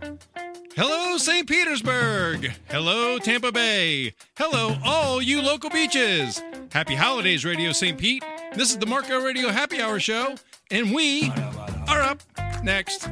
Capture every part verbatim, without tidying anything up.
Hello, Saint Petersburg. Hello, Tampa Bay. Hello, all you local beaches. Happy holidays, Radio Saint Pete. This is the Marco Radio Happy Hour Show, and we are up next.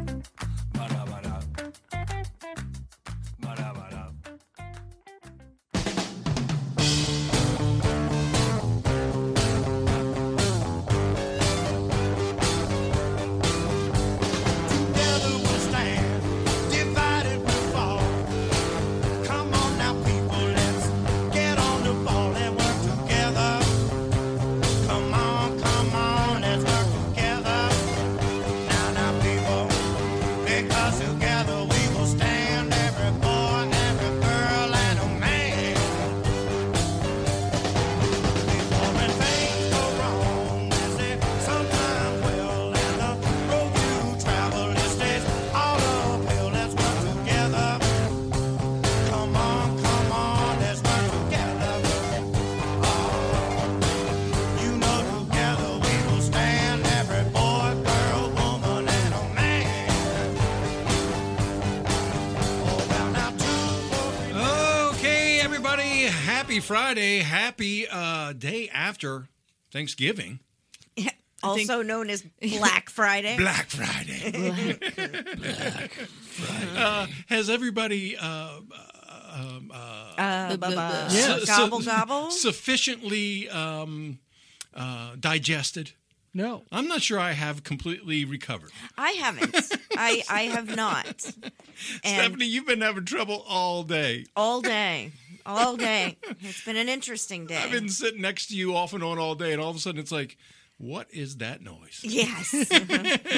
Happy Friday. Happy uh, day after Thanksgiving. Also think, known as Black Friday. Black Friday. Black, Black Friday. Uh, has everybody uh, um, uh, uh, yeah. su- gobble gobble sufficiently um, uh, digested? No. I'm not sure I have completely recovered. I haven't. I, I have not. And Stephanie, you've been having trouble all day. All day. All day. It's been an interesting day. I've been sitting next to you off and on all day, and all of a sudden it's like, what is that noise? Yes. and,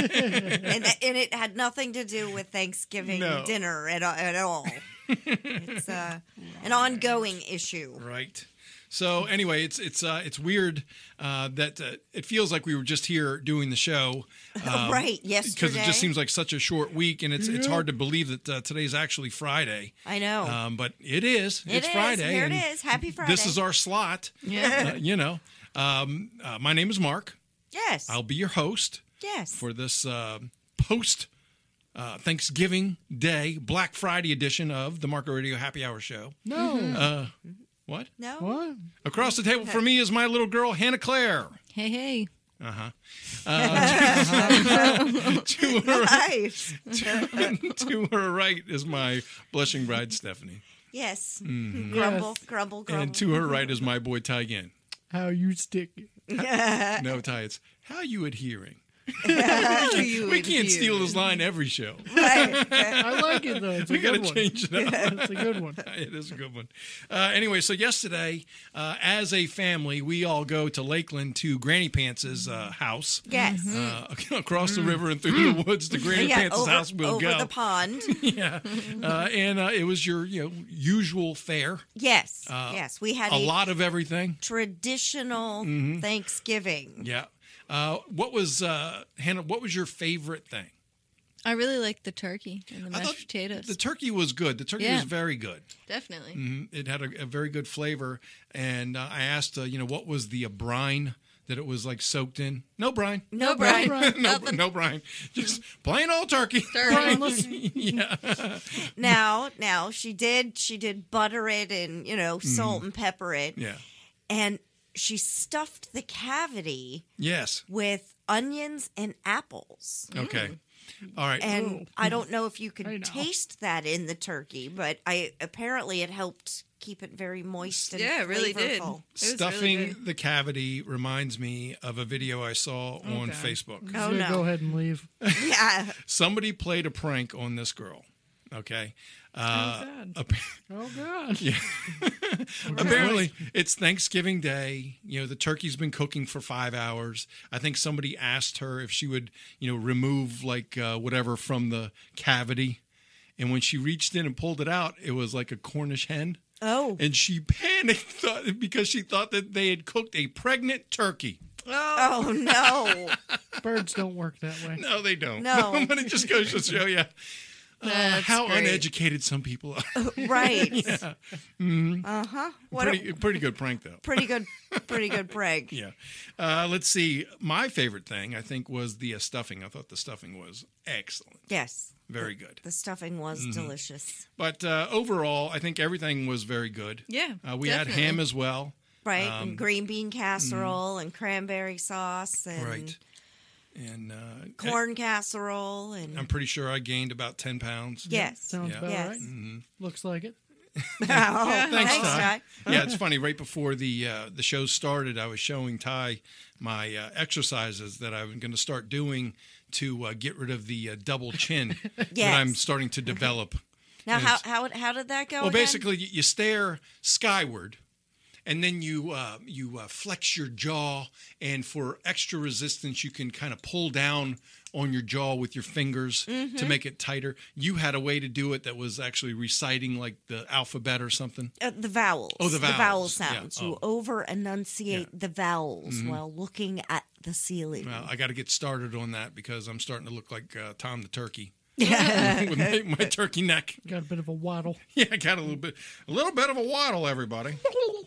and it had nothing to do with Thanksgiving no. dinner at, at all. It's uh, an ongoing issue. Right. So anyway, it's it's uh, it's weird uh, that uh, it feels like we were just here doing the show, um, right? Yesterday, because it just seems like such a short week, and it's yeah. it's hard to believe that uh, today's actually Friday. I know, um, but it is. It it's is. Friday. Here it is. Happy Friday. This is our slot. Yeah. Uh, you know, um, uh, my name is Mark. Yes. I'll be your host. Yes. For this uh, post uh, Thanksgiving Day Black Friday edition of the Marco Radio Happy Hour Show. No. Uh, What? No. What? Across the table from me is my little girl, Hannah Claire. Hey, hey. Uh-huh. Uh, to, to, her, nice. to, to her right is my blushing bride, Stephanie. Yes. Mm-hmm. Grumble, yes. grumble, grumble. And to her right is my boy, Ty Ginn. How you stick? How, no, Ty, it's how you adhering. you we can't steal this line every show. Right. I like it, though. It's a we good gotta one. change it up. It's a good one. It is a good one. Uh, anyway, so yesterday, uh, as a family, we all go to Lakeland to Granny Pants's uh, house. Yes. Uh, across the river and through the woods to Granny yeah, Pants's over, house we'll over go. Over the pond. yeah. Uh, and uh, it was your you know usual fare. Yes. Uh, yes. We had a, a lot of everything. Traditional mm-hmm. Thanksgiving. Yeah. Uh, what was uh, Hannah? What was your favorite thing? I really liked the turkey and the I mashed potatoes. The turkey was good. The turkey yeah. was very good. Definitely. Mm-hmm. It had a, a very good flavor. And uh, I asked, uh, you know, what was the uh, brine that it was like soaked in? No brine. No brine. no, no brine. Just plain old turkey. Turkey. yeah. Now, now she did. She did butter it and you know salt mm. and pepper it. Yeah. And she stuffed the cavity. Yes. With onions and apples. Okay. Mm. All right. And Ooh. I don't know if you could taste that in the turkey, but I apparently it helped keep it very moist and yeah, it really did. flavorful. It Stuffing really good. the cavity reminds me of a video I saw oh, on God. Facebook. Oh, no. no. Go ahead and leave. Yeah. Somebody played a prank on this girl. Okay. Uh, oh, God. Ap- oh, God. Yeah. Apparently, it's Thanksgiving Day. You know, the turkey's been cooking for five hours. I think somebody asked her if she would, you know, remove like uh, whatever from the cavity. And when she reached in and pulled it out, it was like a Cornish hen. Oh. And she panicked thought, because she thought that they had cooked a pregnant turkey. Oh, no. Birds don't work that way. No, they don't. No. But it just goes to show you. Uh, That's how great. uneducated some people are. Right. Yeah. Uh huh. What Pretty, a pretty good prank, though. pretty good, pretty good prank. Yeah. Uh, let's see. My favorite thing, I think, was the uh, stuffing. I thought the stuffing was excellent. Yes. Very good. The stuffing was Mm-hmm. delicious. But uh, overall, I think everything was very good. Yeah, Uh, we definitely. had ham as well. Right. Um, and green bean casserole and cranberry sauce and Right. And uh, corn casserole and I'm pretty sure I gained about ten pounds. yes. Sounds Yeah. about Yes. right. Mm-hmm. Looks like it. Oh, Thanks, thanks, Ty. Ty. Yeah, it's funny. Right before the uh, the show started, I was showing Ty my uh, exercises that I'm going to start doing to uh, get rid of the uh, double chin that Yes. I'm starting to develop. Now, And how, it's- how how did that go? Well, again? basically, you you stare skyward, and then you uh, you uh, flex your jaw, and for extra resistance, you can kind of pull down on your jaw with your fingers Mm-hmm. to make it tighter. You had a way to do it that was actually reciting like the alphabet or something. Uh, the vowels. Oh, the The vowel vowels. sounds. Yeah. You Oh. over enunciate the vowels while looking at the ceiling. Well, I got to get started on that because I'm starting to look like uh, Tom the Turkey Yeah. with my, my turkey neck. Got a bit of a waddle. Yeah, I got a little bit, a little bit of a waddle, everybody.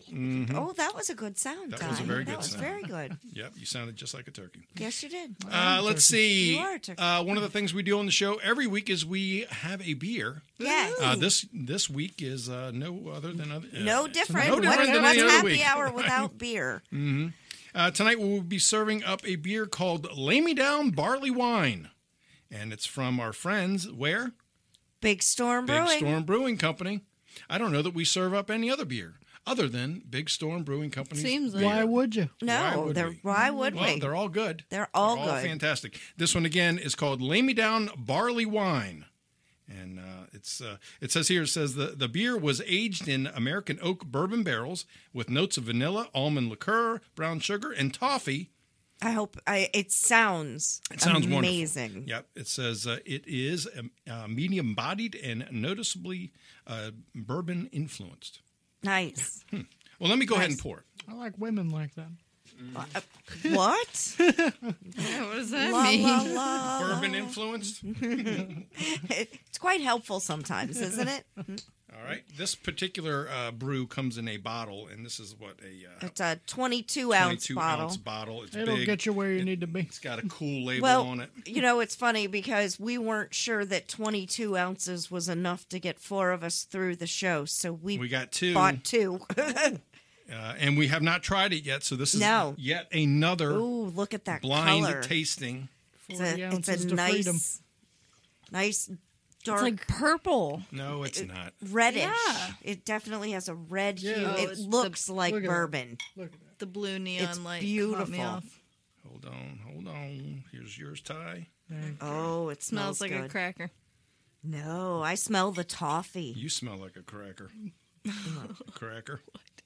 Oh, that was a good sound. That was a Ty. very that good was sound. very good. Yep, you sounded just like a turkey. Yes, you did. Uh, let's see. You are a turkey. Uh, one of the things we do on the show every week is we have a beer. Yes. Uh, this this week is uh, no other than other. uh, no different. no What- different than what's any other happy week. hour without beer? Uh, tonight we'll be serving up a beer called Lay Me Down Barley Wine, and it's from our friends where Big Storm Big Brewing. Storm Brewing Company. I don't know that we serve up any other beer other than Big Storm Brewing Company. Seems like- Why would you? No, Why would they're we? why would Well, we? they're all good. They're all good. fantastic. This one again is called Lay Me Down Barley Wine. And uh, it's uh, it says here, it says the, the beer was aged in American oak bourbon barrels with notes of vanilla, almond liqueur, brown sugar, and toffee. I hope I. It sounds. It sounds amazing. wonderful. Yep. It says uh, it is um, uh, medium bodied and noticeably uh, bourbon influenced. Nice. Well, let me go ahead and Nice. pour it. I like women like that. what? Yeah, what does that la, mean? la, la. Bourbon influenced. It's quite helpful sometimes, isn't it? All right. This particular uh, brew comes in a bottle, and this is what a uh, It's a twenty-two ounce twenty-two bottle. ounce bottle. It's It'll big. get you where you It- need to be. It's got a cool label Well, on it. you know, it's funny because we weren't sure that twenty-two ounces was enough to get four of us through the show, so we, We got two, bought two. uh, and we have not tried it yet. So this is No. yet another Ooh, look at that blind color. tasting. It's forty a, it's ounces a to freedom. nice, nice It's dark like purple. No, it's not. reddish. Yeah. It definitely has a red hue. Yeah. Oh, it it's the- looks like look at that. bourbon. Look at that. The blue neon It's light. Caught beautiful. me off. Hold on, hold on. Here's yours, Ty. There. Oh, it smells, Smells like good. a cracker. No, I smell the toffee. You smell like a cracker. cracker.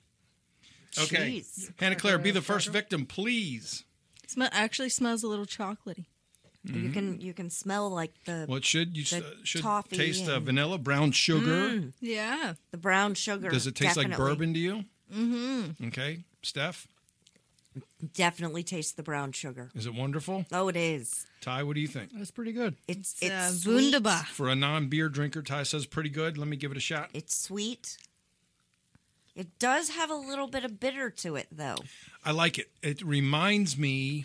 Okay, Jeez. Hannah Claire, be the first victim, please. Smell actually smells a little chocolatey. You can you can smell like the What should you The uh, should toffee taste uh, and- vanilla, brown sugar? Yeah. the brown sugar. Does it taste like definitely. bourbon to you? Mm-hmm. Okay, Steph, Definitely taste the brown sugar. is it wonderful? Oh, it is. Ty, what do you think? That's pretty good. It's It's, it's uh, sweet. wunderbar. For a non-beer drinker, Ty says pretty good. Let me give it a shot. It's sweet. It does have a little bit of bitter to it, though. I like it. It reminds me.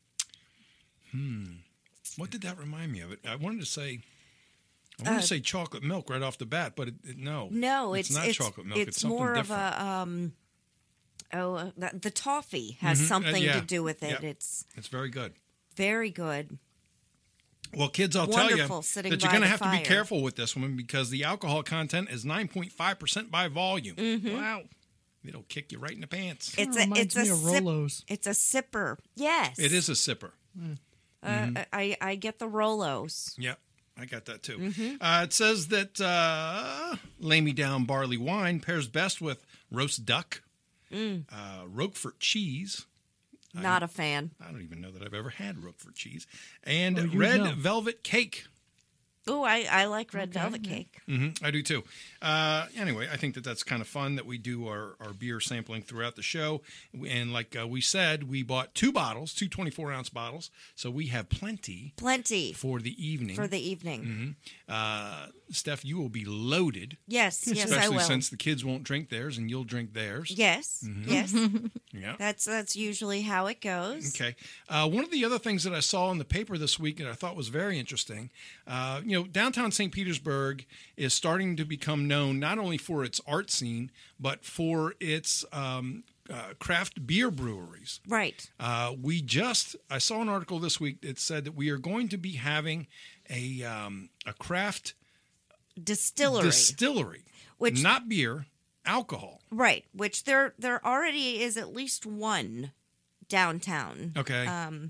Hmm. What did that remind me of? It. I wanted to say. I wanted Uh, to say chocolate milk right off the bat, but it, it, no. No, it's, it's not it's, chocolate milk. It's, It's something more different. of a um. Oh, uh, the, the toffee has Mhm. Uh, something yeah. to do with it. Yep. It's It's very good. very good. Well, kids, I'll Wonderful, tell you sitting that you're by going to the have to be fire. careful with this one because the alcohol content is nine point five percent by volume. Mm-hmm. Wow. It'll kick you right in the pants. It's Kinda a reminds it's a me of sip, Rolos. it's a sipper. Yes, It is a sipper. Uh, I I get the Rolos. Yep, I got that too. Mm-hmm. Uh, it says that uh, Lay Me Down barley wine pairs best with roast duck, Mm. uh, Roquefort cheese. Not a fan. I don't even know that I've ever had Roquefort cheese. And Oh, you red know. velvet cake. Oh, I, I like red Okay, velvet yeah. cake. hmm I do too. Uh, anyway, I think that that's kind of fun that we do our, our beer sampling throughout the show. And like uh, we said, we bought two bottles, two twenty-four ounce bottles. So we have plenty Plenty for the evening. for the evening. uh, Steph, you will be loaded. Yes, yes, I Especially will. since the kids won't drink theirs and you'll drink theirs. Yes, Mm-hmm. yes. Yeah. That's that's usually how it goes. Okay. Uh, one of the other things that I saw in the paper this week that I thought was very interesting, uh, you know, downtown Saint Petersburg is starting to become known not only for its art scene, but for its um, uh, craft beer breweries. Right. Uh, we just, I saw an article this week that said that we are going to be having a, um, a craft Distillery. distillery, Which- not beer, alcohol. Right. Which there there already is at least one downtown. Okay. Um,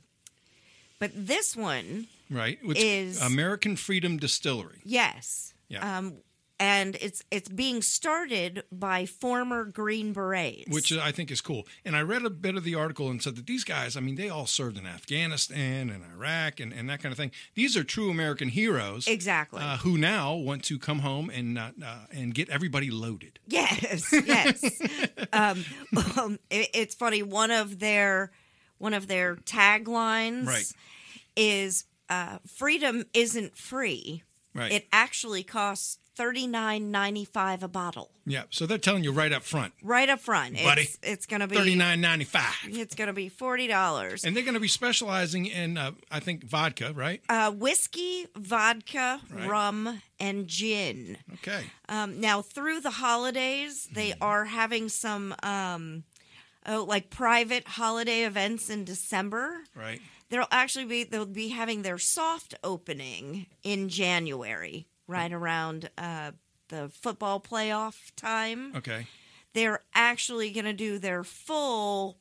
but this one, right. Which is- American Freedom Distillery. yes. Yeah. Um, and it's it's being started by former Green Berets. Which I think is cool. And I read a bit of the article and said that these guys, I mean, they all served in Afghanistan and Iraq and, and that kind of thing. These are true American heroes. Exactly. Uh, who now want to come home and uh, uh, and get everybody loaded. Yes, yes. um, um, it, it's funny. One of their one of their taglines Right. is uh, "Freedom isn't free. Right. It actually costs thirty nine ninety five a bottle." Yeah. So they're telling you right up front, Right up front, Buddy, it's, it's going to be thirty-nine ninety-five. It's going to be forty dollars. And they're going to be specializing in, uh, I think, vodka, right? Uh, whiskey, vodka, Right. rum, and gin. Okay. Um, now, through the holidays, they Mm-hmm. are having some um, oh, like private holiday events in December. Right. There'll actually be they'll be having their soft opening in January, right around uh, the football playoff time. Okay. They're actually going to do their full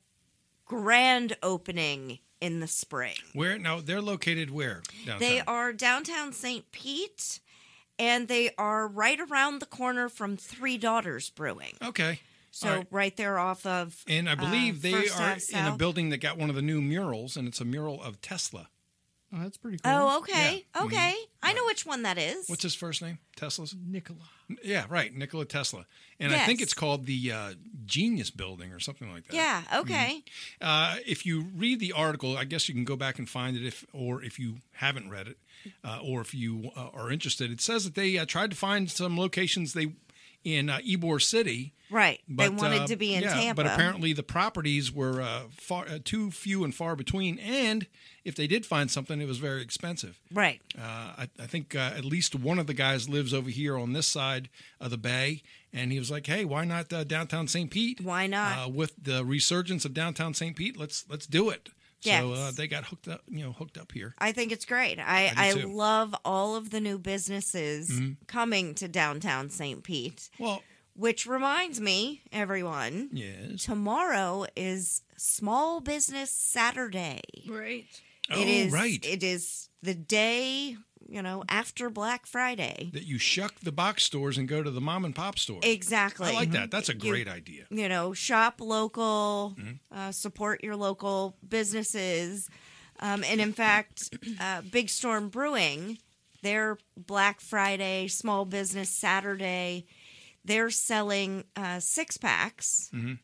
grand opening in the spring. Where now they're located where? Downtown? They are downtown Saint Pete, and they are right around the corner from Three Daughters Brewing. Okay. So All right. right there off of And I believe uh, they First are Ave in a South. building that got one of the new murals, and it's a mural of Tesla. Oh, that's pretty cool. Oh, okay, Yeah. okay. I know which one that is. What's his first name? Tesla's? Nikola. Yeah, right. Nikola Tesla. And I think Yes. it's called the uh, Genius Building or something like that. Yeah. Okay. Uh, if you read the article, I guess you can go back and find it, if or if you haven't read it, uh, or if you uh, are interested. It says that they uh, tried to find some locations they in uh, Ybor City. Right. But, they wanted uh, to be in yeah, Tampa. But apparently the properties were uh, far uh, too few and far between. And if they did find something, it was very expensive. Right. Uh, I, I think uh, at least one of the guys lives over here on this side of the bay, and he was like, "Hey, why not uh, downtown Saint Pete? Why not? Uh, with the resurgence of downtown Saint Pete, let's let's do it." So Yes. uh, they got hooked up, you know, hooked up here. I think it's great. I, I I, do too. Mm-hmm. love all of the new businesses coming to downtown Saint Pete, Well, which reminds me, everyone, yes. tomorrow is Small Business Saturday. Right. Oh, It is right. It is the day, you know, after Black Friday. That you shuck the box stores and go to the mom and pop stores. Exactly. I like that. That's a You- great idea. You know, shop local, Mm-hmm. uh, support your local businesses. Um, and in fact, uh, Big Storm Brewing, their Black Friday, Small Business Saturday, they're selling uh, six packs, Mhm.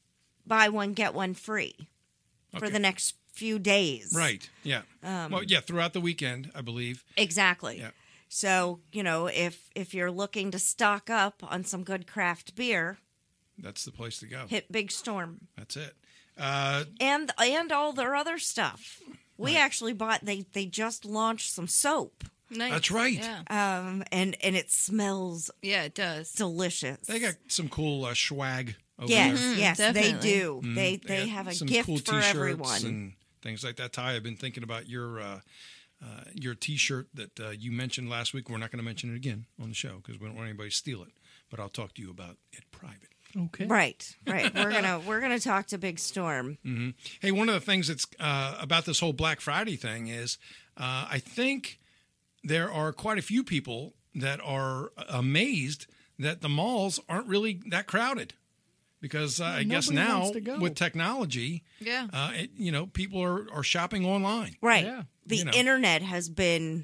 buy one, get one free for Okay. the next few days. Right. Yeah. Um, well, yeah. Throughout the weekend, I believe. Exactly. Yeah. So, you know, if if you're looking to stock up on some good craft beer, That's the place to go. hit Big Storm. That's it. Uh, And and all their other stuff. We actually bought they they just launched some soap. Nice. That's right. Yeah. Um and and it smells Yeah, it does. delicious. they got some cool uh, swag over Yes, there. Mhm, yes, they definitely. do. Mhm. They they got have a some gift cool for t-shirts everyone. and things like that. Ty, I've been thinking about your uh, uh, your T-shirt that uh, you mentioned last week. We're not going to mention it again on the show because we don't want anybody to steal it. But I'll talk to you about it private. Okay. Right, right. We're gonna we're gonna talk to Big Storm. hmm Hey, one of the things that's uh, about this whole Black Friday thing is uh, I think there are quite a few people that are amazed that the malls aren't really that crowded. Because uh, I guess nobody now wants to go. with technology, Yeah. uh, it, you know, people are, are shopping online. Right. Yeah. The You know. internet has been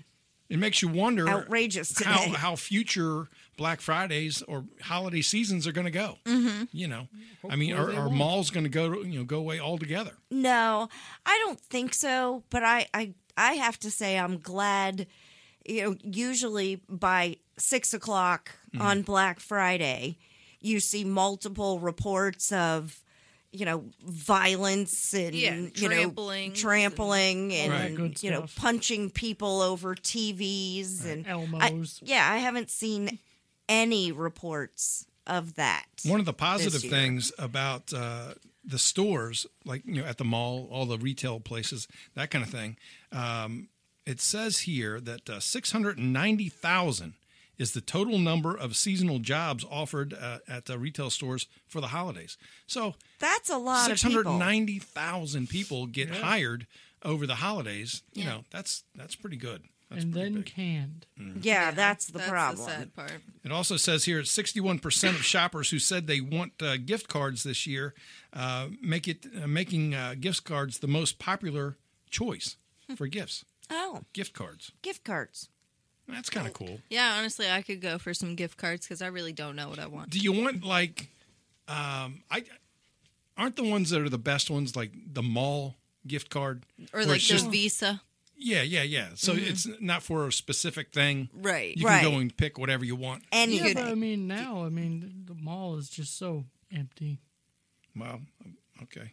it makes you wonder outrageous today. how how future Black Fridays or holiday seasons are going to go. Mm-hmm. You know, I mean, are, they are won't. malls going to go you know go away altogether? No, I don't think so. But I, I, I have to say, I'm glad. You know, usually by six o'clock on Black Friday, you see multiple reports of, you know, violence and Yeah, you trampling know, trampling and, all that good you know, stuff. punching people over T Vs and I, Elmos. yeah, I haven't seen any reports of that. One of the positive year. things about uh, the stores, like you know, at the mall, all the retail places, that kind of thing. Um, it says here that uh, six hundred ninety thousand is the total number of seasonal jobs offered uh, at the retail stores for the holidays. So That's a lot six of hundred people. ninety thousand people get Yeah. hired over the holidays. You Yeah. know, that's that's pretty good. That's and pretty then big. canned. Yeah, that's the that's problem. the sad part. It also says here sixty-one percent of shoppers who said they want uh, gift cards this year uh, make it uh, making uh, gift cards the most popular choice for gifts. Oh, Gift cards. gift cards. That's kind of cool. Yeah, honestly, I could go for some gift cards because I really don't know what I want. Do you want like um, I aren't the ones that are the best ones like the mall gift card Or where like it's the just- Visa. yeah yeah yeah. So it's not for a specific thing. Right. You Right. can go and pick whatever you want. Anything. Yeah, but I mean, now, I mean, the mall is just so empty. Well, okay.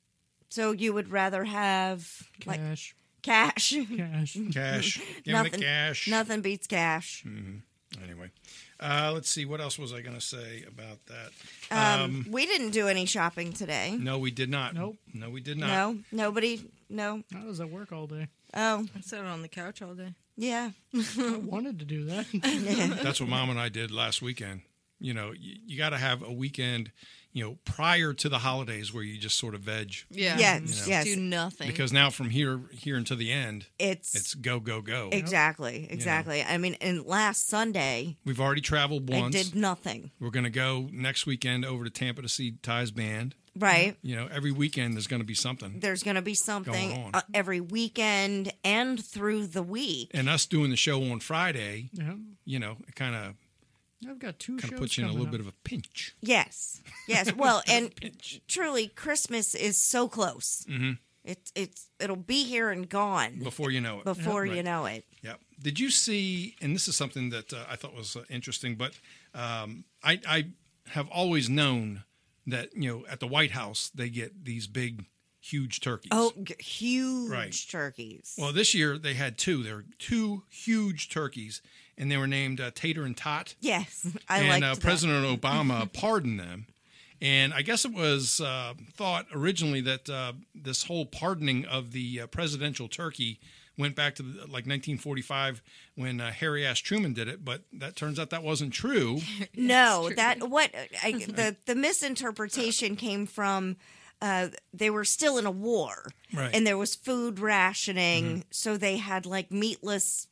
So you would rather have like Cash, cash. cash. Cash. Give me the Nothing- cash. Nothing beats cash. Anyway, uh, let's see. What else was I going to say about that? Um, we didn't do any shopping today. No, we did not. Nope. No, we did not. No, nobody. No. I was at work all day. Oh, I sat on the couch all day. yeah. I wanted to do that. That's what Mom and I did last weekend. You know, you, you got to have a weekend, you know, prior to the holidays where you just sort of veg. Yeah. Yes, Just yes. do nothing. Because now from here here until the end, It's, it's go go go. exactly, exactly. I mean, and last Sunday We've already traveled I once. did nothing. We're going to go next weekend over to Tampa to see Ty's band. Right. You know, every weekend there's going to be something. There's going to be Going something on. uh, every weekend and through the week. And us doing the show on Friday, Yeah. you know, it kind of I've got two kind shows of puts you in a coming little up. bit of a pinch. Yes. Yes. Well, and truly, Christmas is so close. Mm-hmm. It's it's it'll be here and gone Before you know it. before Right. you know it. Yeah. Did you see? And this is something that uh, I thought was uh, interesting, but um, I, I have always known that you know at the White House they get these big, huge turkeys. Oh, g- huge Right. turkeys. Well, this year they had two. There were two huge turkeys, and they were named uh, Tater and Tot. yes, I and like uh, President Obama pardoned them. And I guess it was uh, thought originally that uh, this whole pardoning of the uh, presidential turkey went back to the, like nineteen forty-five when uh, Harry S. Truman did it, but that turns out that wasn't true. No, true. that what I, the the misinterpretation came from. Uh, they were still in a war, Right. and there was food rationing, so they had like meatless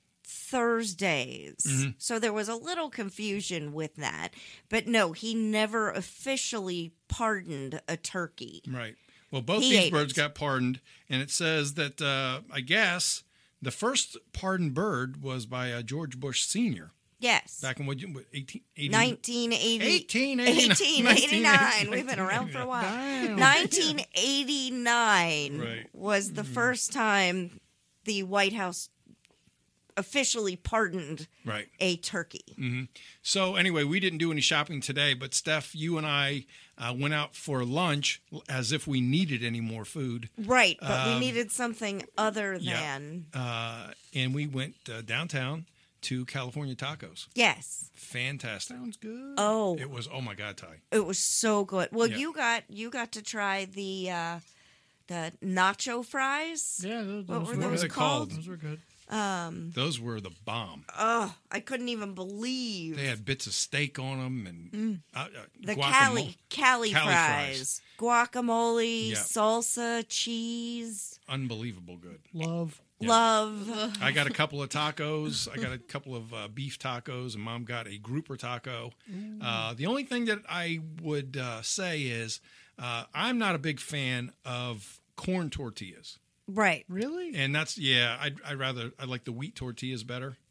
Thursdays. So there was a little confusion with that. But no, he never officially pardoned a turkey. Right. Well, both He these ate birds it. got pardoned, and it says that uh, I guess the first pardoned bird was by uh, George Bush Senior Yes. back in what, what, eighteen eighty? nineteen eighty eighteen eighty-nine. eighteen eighty-nine. We've been around for a while. Damn. nineteen eighty-nine Right. was the first time the White House officially pardoned Right. a turkey. So anyway, we didn't do any shopping today, but Steph, you and I uh, went out for lunch as if we needed any more food, Right, but Um, we needed something other yeah. than uh, and we went uh, downtown to California Tacos. yes. Fantastic! Sounds good. Oh, It was oh my god, Ty. it was so good. Well, Yeah. you got you got to try the uh, the nacho fries. Yeah, those, What those were were What was those it called? called? Those were good. Those were the bomb. Oh, I couldn't even believe They had bits of steak on them and uh, uh, the guacamole. Cali Cali, Cali fries, guacamole, Yeah. salsa, cheese, Unbelievable good. Love. Yeah. love. I got a couple of tacos. I got a couple of uh, beef tacos, and Mom got a grouper taco. Uh, the only thing that I would uh, say is uh, I'm not a big fan of corn tortillas, Right. Really? and that's yeah. I'd, I'd rather I like the wheat tortillas better.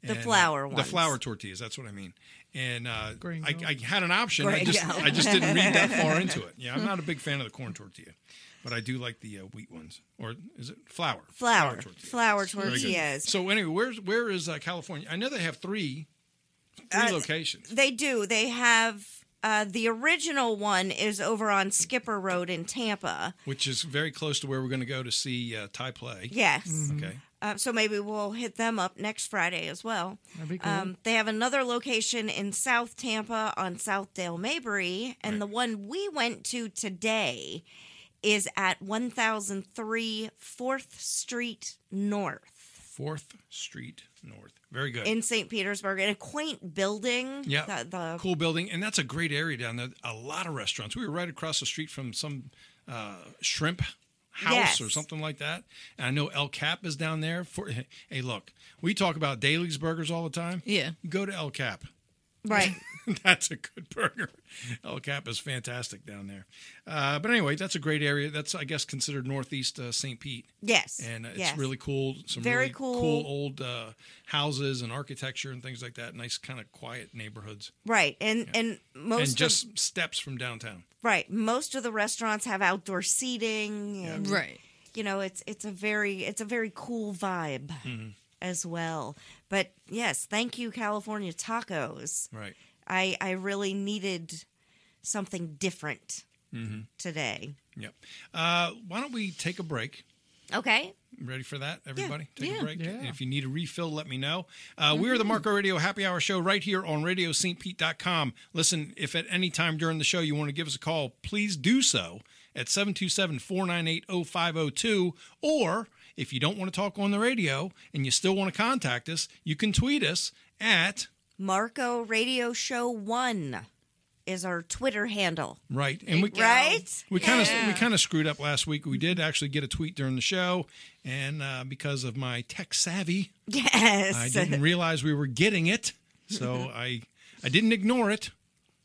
The And, uh, flour The ones. flour tortillas. That's what I mean. And uh, Green I, Belt. I had an option. I Green just Belt. I just didn't read that far into it. Yeah, I'm not a big fan of the corn tortilla, but I do like the uh, wheat ones. Or is it flour? Flour. tortilla. Flour Very good. tortillas. So anyway, where's where is uh, California? I know they have three three Uh, locations. They do. They have uh, the original one is over on Skipper Road in Tampa. Which is very close to where we're going to go to see uh, Ty play. Yes. Okay. Uh, so maybe we'll hit them up next Friday as well. That'd be cool. Um, they have another location in South Tampa on Southdale Mabry, and Right. the one we went to today is at one thousand three fourth Street North Fourth Street North. Very good. in Saint Petersburg, in a quaint building. Yeah. The, the- Cool building, and that's a great area down there. A lot of restaurants. We were right across the street from some uh, shrimp house Yes. or something like that. And I know El Cap is down there. For hey, look, we talk about Daly's Burgers all the time. Yeah. Go to El Cap. right. That's a good burger. El Cap is fantastic down there. Uh, but anyway, that's a great area. That's, I guess, considered northeast uh, Saint Pete. Yes. And uh, it's yes. really cool. Some Very really cool. cool old uh, houses and architecture and things like that. Nice kind of quiet neighborhoods. Right. And and most and just of, steps from downtown. right. Most of the restaurants have outdoor seating and Right. you know, it's it's a very it's a very cool vibe Mm-hmm. as well. But yes, thank you, California Tacos. Right. I I really needed something different Mm-hmm. today. Yep. Uh, why don't we take a break? Okay. Ready for that, everybody? Take Yeah. a break. Yeah. And if you need a refill, let me know. Uh, We are the Marco Radio Happy Hour Show right here on radio st pete dot com. Listen, if at any time during the show you want to give us a call, please do so at seven two seven, four nine eight, oh five oh two. Or if you don't want to talk on the radio and you still want to contact us, you can tweet us at Marco Radio Show One is our Twitter handle. right. And we Right? We kind of Yeah. we kind of screwed up last week. We did actually get a tweet during the show, and uh, because of my tech savvy, Yes. I didn't realize we were getting it, so I I didn't ignore it.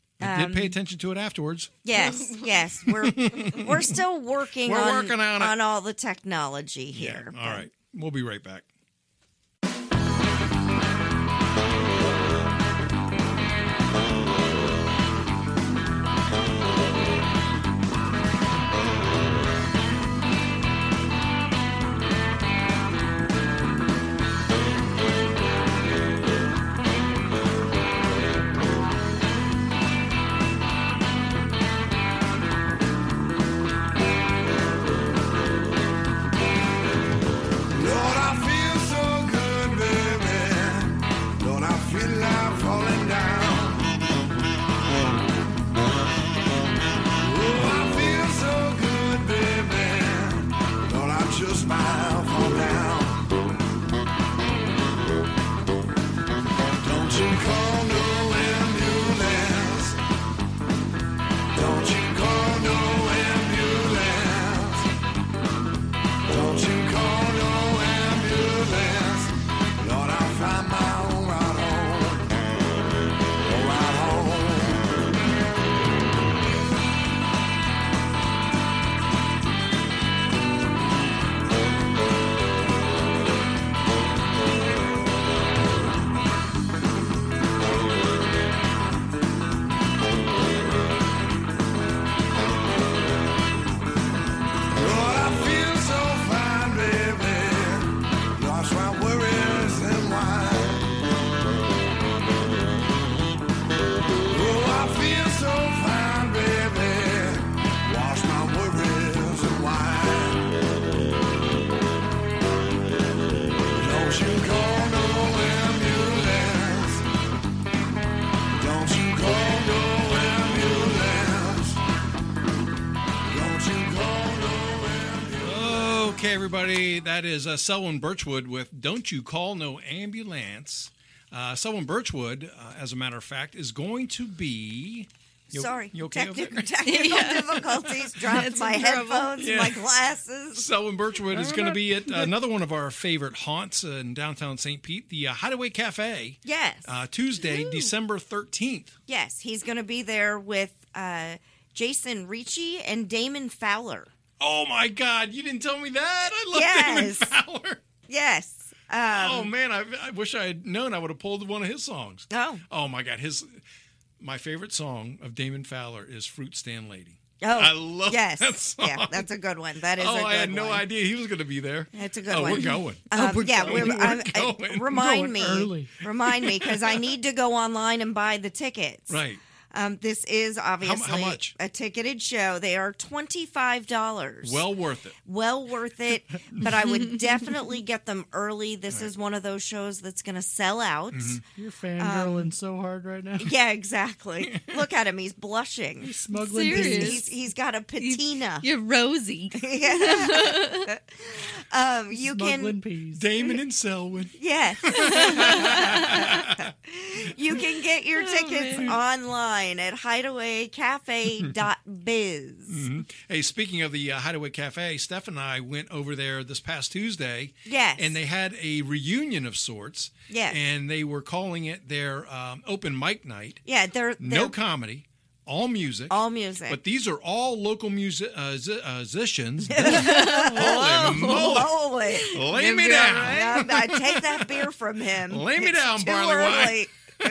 I did pay attention to it afterwards. Yes, yes. We're we're still working We're on working on it. all the technology here. All right. We'll be right back. Lord, I feel so good, baby. Lord, I feel like falling down. Oh, I feel so good, baby. Lord, I just might fall down. Don't you call no ambulance. Don't you call no ambulance. Don't you call no ambulance. Lord, I'll find my own ride home. Oh, ride home. Lord, I feel so fine, baby. Lost my worries and wine. Oh, I feel so fine, baby. Wash my worries and wine. Don't you call no ambulance. Don't you call no ambulance. Don't you call no ambulance. Okay, everybody. That is uh, Selwyn Birchwood with Don't You Call No Ambulance. Uh, Selwyn Birchwood, uh, as a matter of fact, is going to be... You- Sorry, You okay over technical, there? technical difficulties. Dropped It's my in trouble. headphones, Yeah. my glasses. Selwyn Birchwood is going to be at another one of our favorite haunts in downtown Saint Pete, the uh, Hideaway Cafe, Yes, uh, Tuesday, December thirteenth. yes. He's going to be there with uh, Jason Ricci and Damon Fowler. Oh, my God. You didn't tell me that. I love Yes. Damon Fowler. Yes, oh man, I, I wish I had known. I would have pulled one of his songs. Oh. Oh my God, his my favorite song of Damon Fowler is "Fruit Stand Lady." Oh, I love yes. that song. Yeah, that's a good one. That is oh, a good I had no one. idea he was going to be there. It's a good oh, one. we're going. Um, we're yeah, going. we're, We're I'm- I- going. remind Going me, early. remind me, because I need to go online and buy the tickets. Right. Um, this is obviously much? a ticketed show. They are twenty-five dollars. Well worth it. well worth it, but I would definitely get them early. This is one of those shows that's going to sell out. Mm-hmm. You're fangirling so hard right now. Yeah, exactly. Look at him; he's blushing. Smuggling Serious? peas. He's he's got a patina. You're rosy. um, you Smuggling can peas. Damon and Selwyn. yes, you can get your tickets online at hideaway cafe dot biz. Mm-hmm. Hey, speaking of the uh, Hideaway Cafe, Steph and I went over there this past Tuesday. Yes. And they had a reunion of sorts. Yes. And they were calling it their um, open mic night. Yeah, they're, they're No comedy, all music. all music. But these are all local music uh, z- uh, musicians. Holy moly. Holy. Lay me down. Um, I take that beer from him. Lay me It's down, too barley wine. early.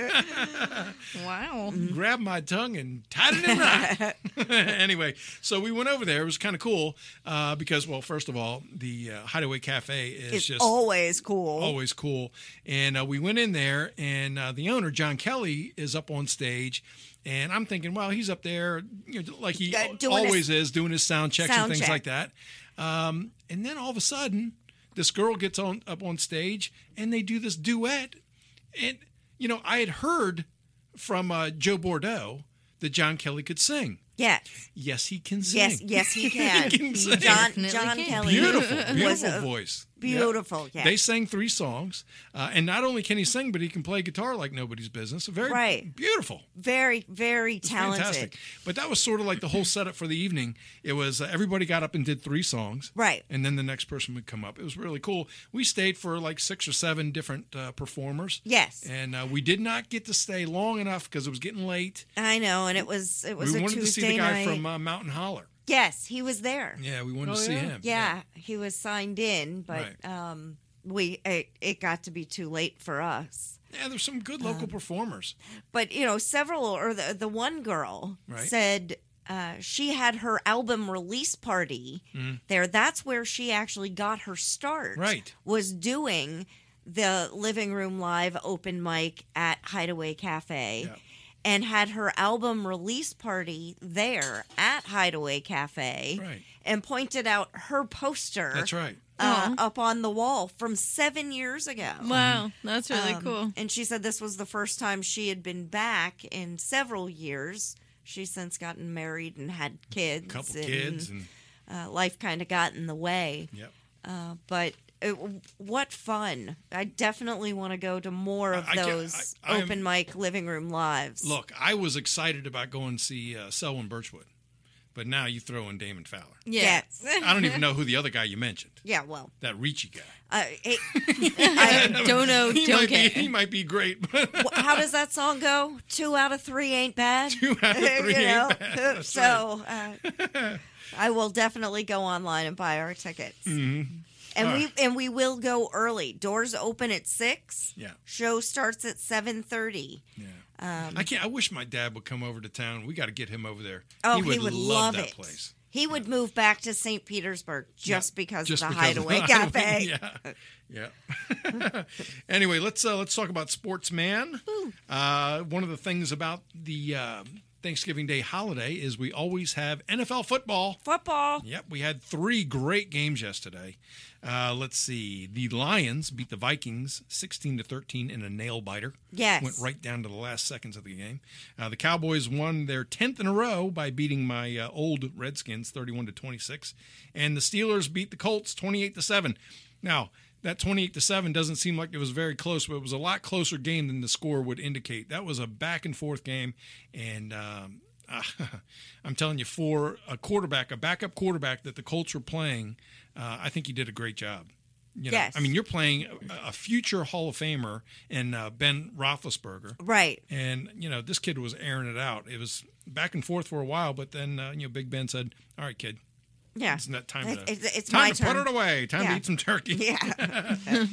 Wow. Grab my tongue and tied it in knot. Anyway, so we went over there. It was kind of cool uh, because, well, first of all, the uh, Hideaway Cafe is It's just always cool. always cool. And uh, we went in there, and uh, the owner, John Kelly, is up on stage. And I'm thinking, well, he's up there, you know, like he Uh, doing always his- is, doing his sound checks Sound and things check. like that. Um, and then all of a sudden, this girl gets on up on stage, and they do this duet. And you know, I had heard from uh, Joe Bordeaux that John Kelly could sing. Yes. Yes, he can sing. Yes, yes, he can. He can sing. John, Definitely John can. Kelly Beautiful, was beautiful a voice. beautiful, yeah. They sang three songs, uh, and not only can he sing, but he can play guitar like nobody's business. Very Right. beautiful. very, very It's talented. fantastic. But that was sort of like the whole setup for the evening. It was uh, everybody got up and did three songs, Right. and then the next person would come up. It was really cool. We stayed for like six or seven different uh, performers. Yes. And uh, we did not get to stay long enough because it was getting late. I know, and it was it was we a wanted Tuesday to see the guy night. from uh, Mountain Holler. Yes, he was there. Yeah, we wanted Oh, to see yeah? him. Yeah, he was signed in, but Right. um, we it, it got to be too late for us. Yeah, there's some good local performers. But you know, several or the the one girl Right. said uh, she had her album release party there. That's where she actually got her start. Mm-hmm. Right. Was doing the living room live open mic at Hideaway Cafe. Yeah. And had her album release party there at Hideaway Cafe, Right. and pointed out her poster. That's right. Uh, up on the wall from seven years ago. Wow. That's really Um, cool. And she said this was the first time she had been back in several years. She's since gotten married and had kids. Couple and, kids and uh, life kind of got in the way. yep. Uh, but it, what fun! I definitely want to go to more of I- I can't- those I- I am- open mic living room lives. Look, I was excited about going to see uh, Selwyn Birchwood, but now you throw in Damon Fowler. Yes. I don't even know who the other guy you mentioned. Yeah, well, That Ricci guy. uh, it, I, Don't know, He don't might be, care. he might be great, but wh- how does that song go? Two out of three ain't bad. two out of three You know? ain't bad. That's so uh, I will definitely go online and buy our tickets. Mm-hmm. And All we right. and we will go early. Doors open at six. Yeah. Show starts at seven thirty. Yeah. Um, I can't. I wish my dad would come over to town. We got to get him over there. Oh, he would, love, that it. place. He would move back to Saint Petersburg just Yeah, because just of the because Hideaway the Cafe. Yeah, yeah. Anyway, let's uh, let's talk about Sportsman. Uh, one of the things about the uh, Thanksgiving Day holiday is we always have N F L football. Football. Yep, we had three great games yesterday. Uh, let's see. The Lions beat the Vikings sixteen to thirteen in a nail biter. Yes. Went right down to the last seconds of the game. Uh, the Cowboys won their tenth in a row by beating my uh, old Redskins thirty-one to twenty-six. And the Steelers beat the Colts twenty-eight to seven. Now, that twenty-eight to seven doesn't seem like it was very close, but it was a lot closer game than the score would indicate. That was a back and forth game. And um, uh, I'm telling you, for a quarterback, a backup quarterback that the Colts were playing, uh, I think he did a great job. You know, Yes. I mean, you're playing a, a future Hall of Famer in uh, Ben Roethlisberger. Right. And, you know, this kid was airing it out. It was back and forth for a while, but then, uh, you know, Big Ben said, all right, kid, Yeah. It's not time It's- to, it's- it's time my to put turn. it away. Time Yeah. to eat some turkey. Yeah.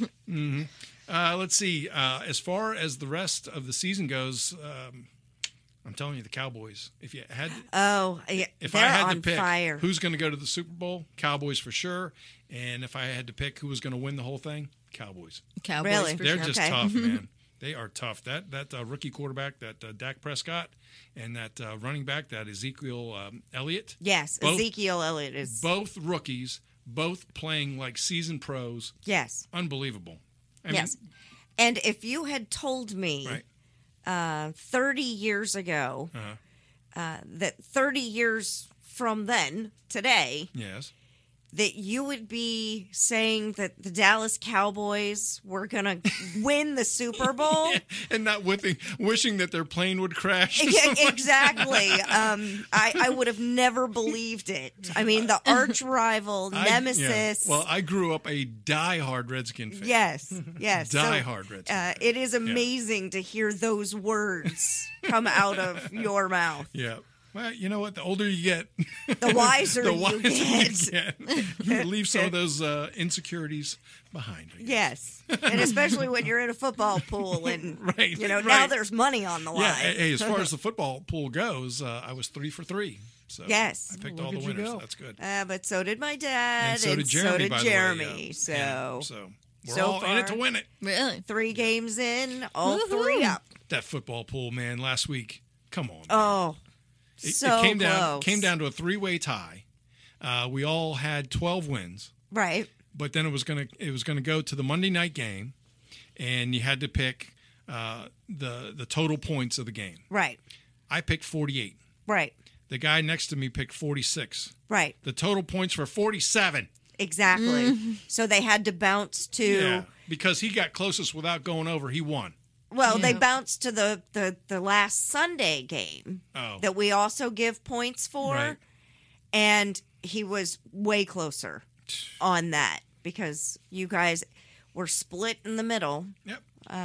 Uh, let's see. Uh, as far as the rest of the season goes, um, I'm telling you, the Cowboys. If you had, Oh, yeah, if they're I had on to pick fire. who's going to go to the Super Bowl, Cowboys for sure. And if I had to pick who was going to win the whole thing, Cowboys. Cowboys Really? for They're sure. just Okay. tough, man. They are tough. That that uh, rookie quarterback, that uh, Dak Prescott, and that uh, running back, that Ezekiel um, Elliott. Yes, Both- Ezekiel Elliott is. Both rookies, both playing like seasoned pros. Yes, Unbelievable. I mean, yes. And if you had told me Right. uh, thirty years ago Uh-huh. uh, that thirty years from then, today, Yes. that you would be saying that the Dallas Cowboys were going to win the Super Bowl. And not wishing, wishing that their plane would crash. Yeah, exactly. Um, I, I would have never believed it. I mean, the arch rival, I- nemesis. yeah. Well, I grew up a diehard Redskin fan. yes, yes. So, Diehard Redskin. uh, it is amazing to hear those words come out of your mouth. Yeah. Well, you know what? The older you get, The wiser the you wiser get. you get. You leave some of those uh, insecurities behind. I guess. Yes, and especially when you're in a football pool and Right, you know now right. there's money on the line. Yeah. Hey, as far as the football pool goes, uh, I was three for three. So Yes. I picked Look all the at you winners. go. That's good. Uh, but so did my dad, And so did Jeremy. by the way, Jeremy. yeah. So, Yeah, so we're so all in it far- to win it. Really? three games in, all Woohoo. three up. That football pool, man. Last week, come on. Oh, It, so it came close. down came down to a three way tie. Uh, we all had twelve wins, right. but then it was gonna it was gonna go to the Monday night game, and you had to pick uh, the the total points of the game. Right, I picked forty-eight. right, The guy next to me picked forty-six. right. The total points were forty-seven. Exactly. So they had to bounce to. Yeah, because he got closest without going over. He won. Well, they Yeah. bounced to the, the the last Sunday game Oh, that we also give points for, Right. and he was way closer on that because you guys were split in the middle. yep.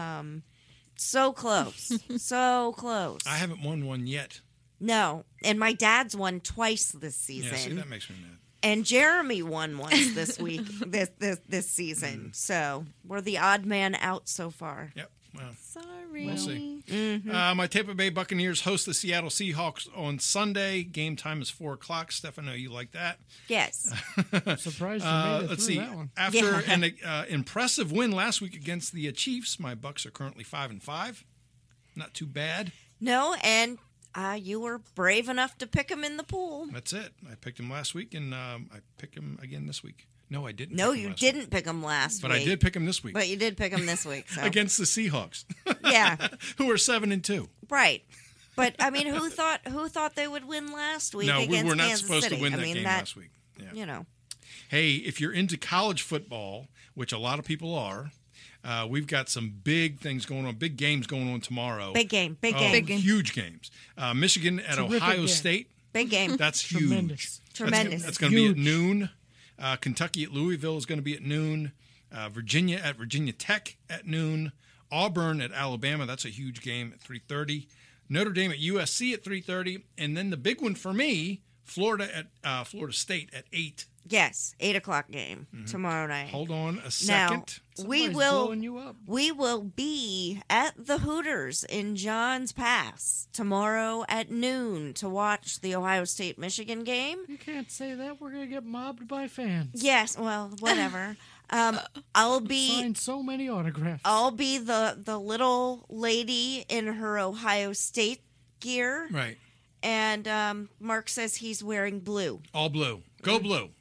So close, so close. I haven't won one yet. No, and my dad's won twice this Yeah, season. see, that makes me mad. And Jeremy won once this week, this this this Mm. season. So we're the odd man out so far. Yep. Well. Sorry. We'll see. Mm-hmm. Uh, my Tampa Bay Buccaneers host the Seattle Seahawks on Sunday. Game time is four o'clock. Steph, I know you like that. Yes. I'm surprised you Uh, made it let's through see. that one. After Yeah. an uh, impressive win last week against the uh, Chiefs, my Bucks are currently five and five. Not too bad. No, and uh, you were brave enough to pick him in the pool. That's it. I picked him last week, and um, I picked him again this week. No, I didn't. No, pick him you last didn't week. pick him last But week. I did pick him this week But you did pick him this week. So. against the Seahawks, Yeah, who are seven and two. right. But I mean, who thought who thought they would win last week? No, we against were not Kansas supposed City? to win I that mean, game that, last week. Yeah. You know, Hey, if you're into college football, which a lot of people are, uh, we've got some big things going on, big games going on tomorrow. big game, big Oh, game, Big game. Huge games. Uh, Michigan at Terrific Ohio game. State. big game. That's huge. Tremendous. Tremendous. That's, going to be at Huge. noon. Uh, Kentucky at Louisville is going to be at noon. Uh, Virginia at Virginia Tech at noon. Auburn at Alabama. That's a huge game at three thirty. Notre Dame at U S C at three thirty. And then the big one for me, Florida at uh, Florida State at eight. Yes, eight o'clock game tomorrow night. Mm-hmm. Hold on a now second. we Somebody's will blowing you up. we will be at the Hooters in Johns Pass tomorrow at noon to watch the Ohio State Michigan game. You can't say that. We're gonna get mobbed by fans. Yes, well, whatever. um, I'll be Signed so many autographs. I'll be the the little lady in her Ohio State gear, Right. and um, Mark says he's wearing blue, All blue. Go blue.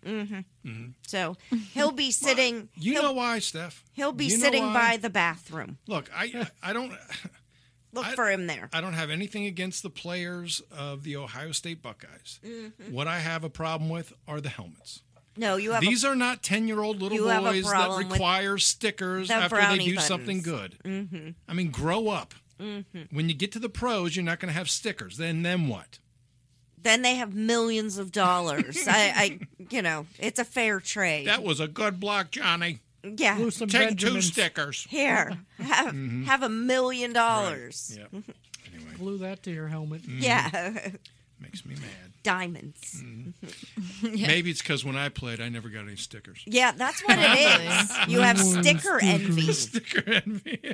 so he'll be sitting. You he'll, know why, Steph? he'll be You know sitting why? by the bathroom. Look, I I don't Look I- for him there. I don't have anything against the players of the Ohio State Buckeyes. Mm-hmm. What I have a problem with are the helmets. No, you have. These are not ten-year-old little You have a boys that problem with require stickers the after they brownie do buttons. something good. Mm-hmm. I mean, grow up. Mm-hmm. When you get to the pros, you're not going to have stickers. Then, then what? a, then they have millions of dollars. I, I, you know, it's a fair trade. That was a good block, Johnny. yeah. Blew some Take two Benjamins. stickers. Here, have, have a million dollars. Yeah. Anyway, Blew that to your helmet. Mm. Yeah. Makes me mad. Diamonds. Maybe it's because when I played, I never got any stickers. Yeah, that's what it is. You have One sticker sticker. envy. Sticker envy.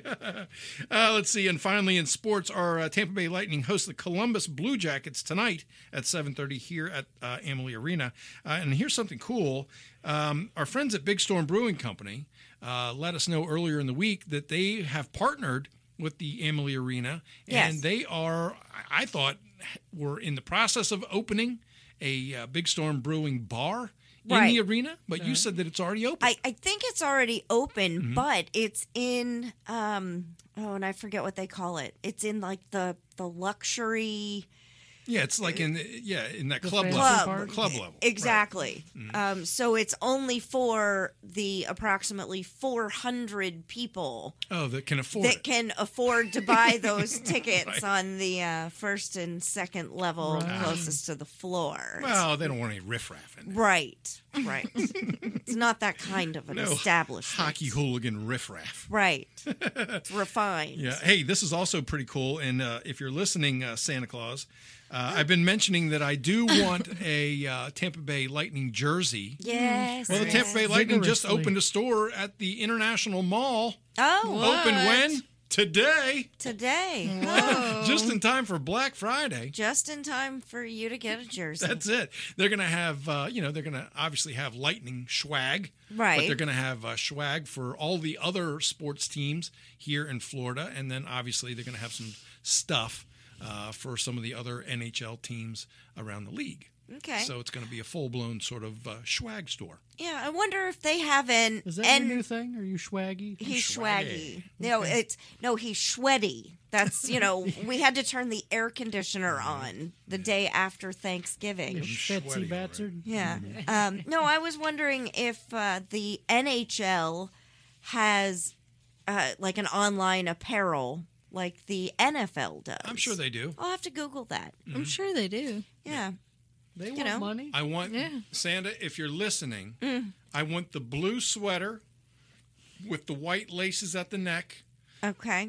uh, let's see. And finally, in sports, our uh, Tampa Bay Lightning host the Columbus Blue Jackets tonight at seven thirty here at uh, Amalie Arena. Uh, and here's something cool. Um, our friends at Big Storm Brewing Company uh, let us know earlier in the week that they have partnered with the Amalie Arena. And Yes. they are, I I thought, were in the process of opening a uh, Big Storm Brewing bar in Right. the arena. But you said that it's already open. I, I think it's already open, Mm-hmm. but it's in um oh, and I forget what they call it. It's in like the the luxury Yeah, it's like in yeah in that club fancy level, Club. club level. exactly. Mm-hmm. Um, so it's only for the approximately four hundred people Right. Oh, that can afford that it. can afford to buy those tickets on the uh, first and second level Right. closest to the floor. Well, they don't want any riffraff in there. Right, right. It's not that kind of an No establishment. hockey hooligan riffraff. Right. It's refined. Yeah. Hey, this is also pretty cool. And uh, if you're listening, uh, Santa Claus, uh, I've been mentioning that I do want a uh, Tampa Bay Lightning jersey. Yes. Well, the Tampa Bay yes. Lightning just Vigorously. opened a store at the International Mall. Oh, Open What? when? Today. today. Just in time for Black Friday. Just in time for you to get a jersey. That's it. They're going to have, uh, you know, they're going to obviously have Lightning swag. But Right. they're going to have uh, swag for all the other sports teams here in Florida. And then obviously they're going to have some stuff uh, for some of the other N H L teams around the league. Okay. So it's going to be a full blown sort of uh, swag store. Yeah, I wonder if they have an Is that N- your new thing? Are you swaggy? He's Swaggy. swaggy. No, it's no, he's sweaty. That's you know, we had to turn the air conditioner on the day after Thanksgiving. You sweaty Betsy over Bastard. Yeah. Um, no, I was wondering if uh, the N H L has uh, like an online apparel like the N F L does. I'm sure they do. I'll have to Google that. I'm sure they do. Yeah. They want know. money. I want, Yeah. Santa, if you're listening, Mm. I want the blue sweater with the white laces at the neck. Okay.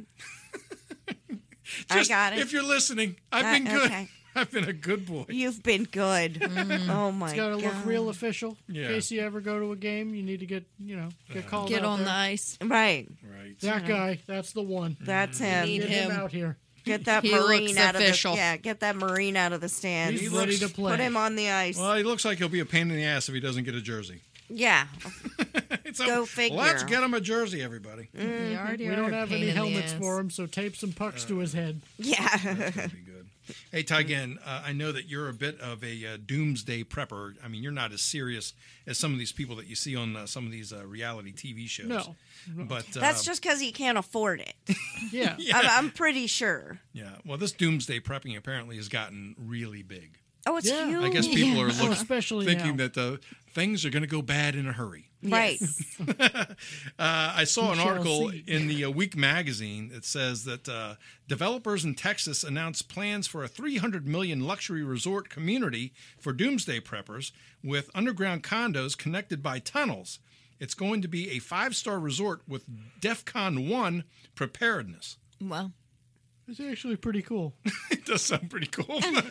Just, I got it. If you're listening, I've Uh, been good. okay. I've been a good boy. You've been good. Oh my It's got to god. look real official. Yeah. In case you ever go to a game, you need to get, you know, get called Get out on the there. ice. Right. Right. That guy, that's the one. That's him. Need Get him him. out here. Get that He marine looks out official. of the yeah. Get that marine out of the stands. He's He ready looks- to play. Put him on the ice. Well, he looks like he'll be a pain in the ass if he doesn't get a jersey. Yeah. So, Go figure. Let's get him a jersey, everybody. Mm. You already We are don't a have pain any in the helmets ass. for him, so tape some pucks to his head. Yeah. That's gonna be good. Hey, Tygan, uh, I know that you're a bit of a uh, doomsday prepper. I mean, you're not as serious as some of these people that you see on uh, some of these uh, reality T V shows. No. But uh, That's just because he can't afford it. Yeah. yeah, I'm, I'm pretty sure. yeah. Well, this doomsday prepping apparently has gotten really big. Oh, it's Yeah. huge. I guess people are Oh, looking, especially thinking now. that uh, things are going to go bad in a hurry. Right. Uh, I saw an We shall article see. in the uh, Week magazine that says that uh, developers in Texas announced plans for a three hundred million dollars luxury resort community for doomsday preppers with underground condos connected by tunnels. It's going to be a five-star resort with DEFCON one preparedness. Well, It's actually pretty cool. It does sound pretty cool.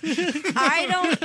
I don't.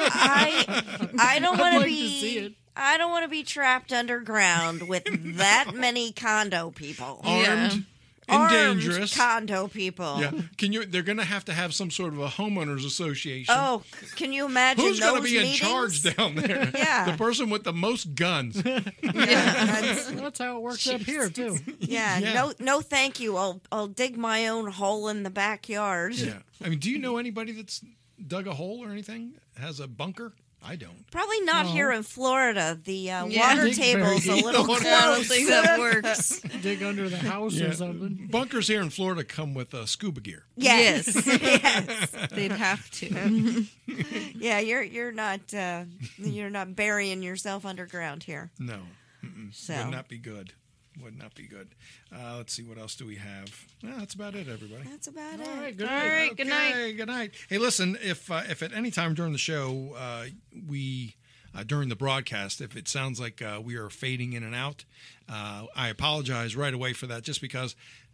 I. I don't I'd want like to be. see it. I don't want to be trapped underground with that many condo people. Armed Yeah. and Armed dangerous. condo people. Yeah, can you? They're going to have to have some sort of a homeowners association. Oh, c- can you imagine Who's those going to be meetings? in charge down there? Yeah. The person with the most guns. Yeah, that's- That's how it works up here, too. yeah, Yeah. No, no, thank you. I'll, I'll dig my own hole in the backyard. Yeah. I mean, do you know anybody that's dug a hole or anything? Has a bunker? I don't. Probably not No. here in Florida. The uh, Yeah. water Dig very table's a deep. little The water- close. I don't think that works. Dig under the house or something. Bunkers here in Florida come with uh, scuba gear. Yes, Yes. They'd have to. yeah. You're you're not uh, you're not burying yourself underground here. No. Mm-mm. So. Would not be good. Would not be good. Uh, let's see, what else do we have? Well, that's about it, everybody. That's about All it. right, good. All right. Good night. Okay, Good night. Hey, listen, if uh, if at any time during the show uh, we uh, during the broadcast, if it sounds like uh, we are fading in and out, uh, I apologize right away for that. Just because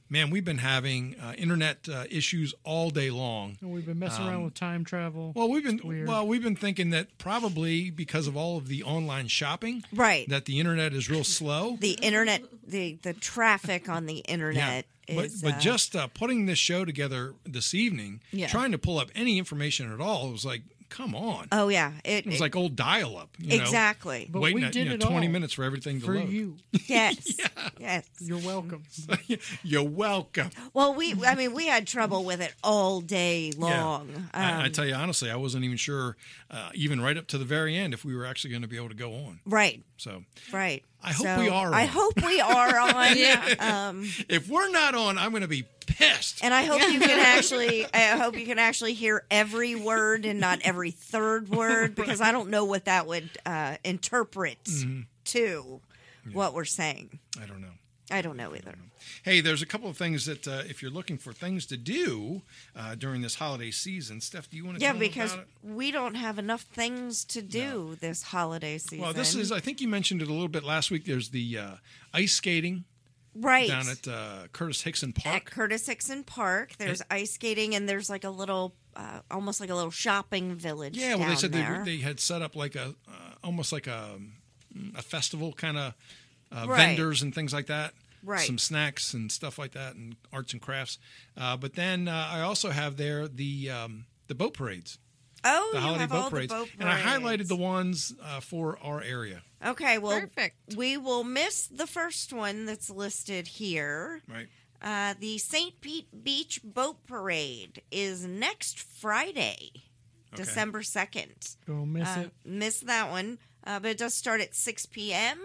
man, we've been having uh, internet uh, issues all day long. And we've been messing around with time travel. Well, we've been It's weird. well, we've been thinking that probably because of all of the online shopping, Right. that the internet is real slow. The internet, the the traffic on the internet But, is. but uh, just uh, putting this show together this evening, Yeah. trying to pull up any information at all, it was like, come on. oh yeah, it, It was it- like old dial-up. You know, exactly. But waiting we at, did you know, it twenty all minutes for everything to for load. you. Yes, yes. You're welcome. You're welcome. Well, we, I mean, we had trouble with it all day long. Yeah. I, I Um, tell you honestly, I wasn't even sure, uh, even right up to the very end, if we were actually going to be able to go on. right, So right. I hope So, we are I on. hope we are on. Yeah. Um, if we're not on, I'm going to be pissed. and I hope you can actually, I hope you can actually hear every word and not every third word, because I don't know what that would uh, interpret Mm-hmm. to what we're saying. I don't know. I don't know either. Hey, there's a couple of things that uh, if you're looking for things to do uh, during this holiday season, Steph, do you want to Yeah, tell them because about it? we don't have enough things to do this holiday season. Well, this is, I think you mentioned it a little bit last week. There's the uh, ice skating right down at uh, Curtis Hickson at Park. Curtis Hickson Park. There's ice skating, and there's like a little, uh, almost like a little shopping village. Yeah, well, they down said there. they, they had set up like a, uh, almost like a, a festival kind of uh, Right. vendors and things like that. Right. Some snacks and stuff like that, and arts and crafts. Uh, but then uh, I also have there the um, the boat parades, Oh, the you holiday have boat all parades, the boat and I highlighted parades. the ones uh, for our area. Okay, well, Perfect. we will miss the first one that's listed here. Right. Uh, the Saint Pete Beach Boat Parade is next Friday, Okay. December second. Don't miss Uh, it. miss that one, uh, but it does start at six p.m.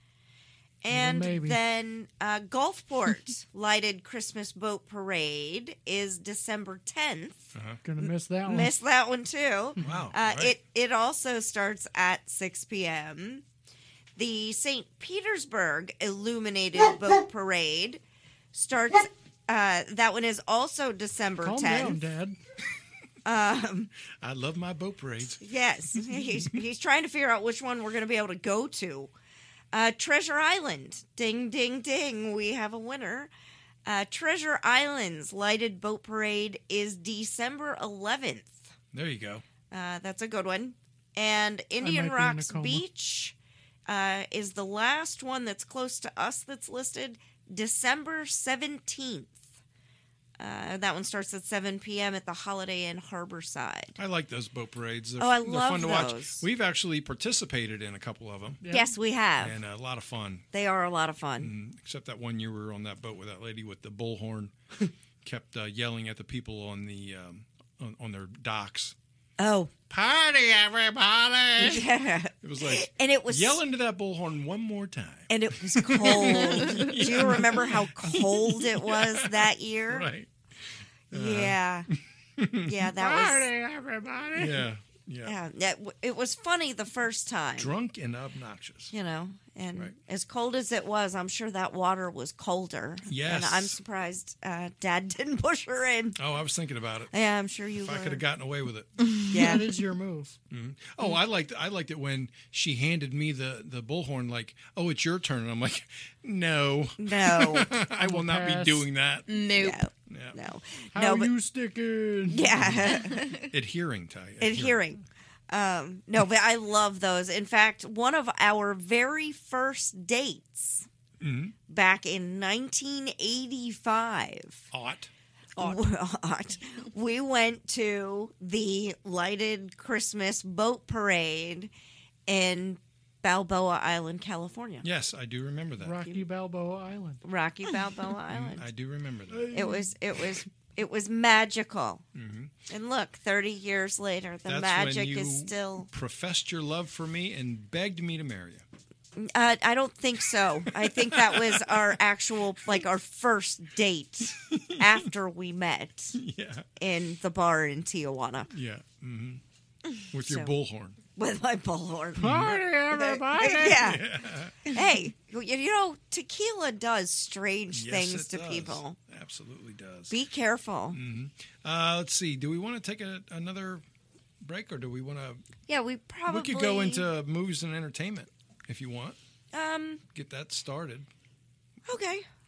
And maybe. then uh, Gulfport Lighted Christmas Boat Parade is December tenth. Gonna miss that one. Miss that one too. Wow. Uh, right. It it also starts at six p.m. The Saint Petersburg Illuminated Boat Parade starts. Uh, that one is also December Calm down, tenth. Dad. I love my boat parades. Yes, he's he's trying to figure out which one we're going to be able to go to. Uh, Treasure Island, ding ding ding, we have a winner. Uh, Treasure Island's lighted boat parade is December eleventh. There you go. Uh, that's a good one. And Indian might be in a Rocks coma. Beach uh, is the last one that's close to us that's listed, December seventeenth. Uh, that one starts at seven p.m. at the Holiday Inn Harborside. I like those boat parades. They're, Oh, I they're love fun to watch. those. We've actually participated in a couple of them, Yeah. Yes, we have. and a lot of fun. They are a lot of fun. Mm, Except that one year we were on that boat with that lady with the bullhorn, kept uh, yelling at the people on the um, on, on their docks. Oh, Party, everybody! yeah. It was like And it was yell into that bullhorn one more time. and it was cold. Do you remember how cold it was that year? Right? Yeah, yeah, that was. everybody. Yeah, yeah. Yeah, that w- it was funny the first time. Drunk and obnoxious. You know, and Right. as cold as it was, I'm sure that water was colder. Yes. and I'm surprised uh, Dad didn't push her in. Oh, I was thinking about it. Yeah, I'm sure you If were. I could have gotten away with it. yeah, That is your move. Oh, I liked I liked it when she handed me the the bullhorn. Like, oh, it's your turn. And I'm like, no, no, I will not be pass. doing that. Nope. no, Yeah. no, How no, but you sticking? yeah. Adhering, Ty. adhering. Um, no, but I love those. In fact, one of our very first dates Mhm. back in nineteen eighty-five, Ought. Ought. we went to the lighted Christmas boat parade in Balboa Island, California. Yes, I do remember that. Rocky Balboa Island. Rocky Balboa Island. I do remember that. It was it was it was magical. And look, thirty years later, the That's magic when you is still. professed your love for me and begged me to marry you. Uh, I don't think so. I think that was our actual, like our first date after we met Yeah, in the bar in Tijuana yeah. hmm With your So- bullhorn. with my bullhorn. Party, everybody. yeah. Hey, you you know, tequila does strange Yes, things it to does. people. Absolutely does. Be careful. Uh, let's see. Do we want to take a, another break, or do we want to? Yeah, we probably We could go into movies and entertainment if you want. Um. Get that started. Okay.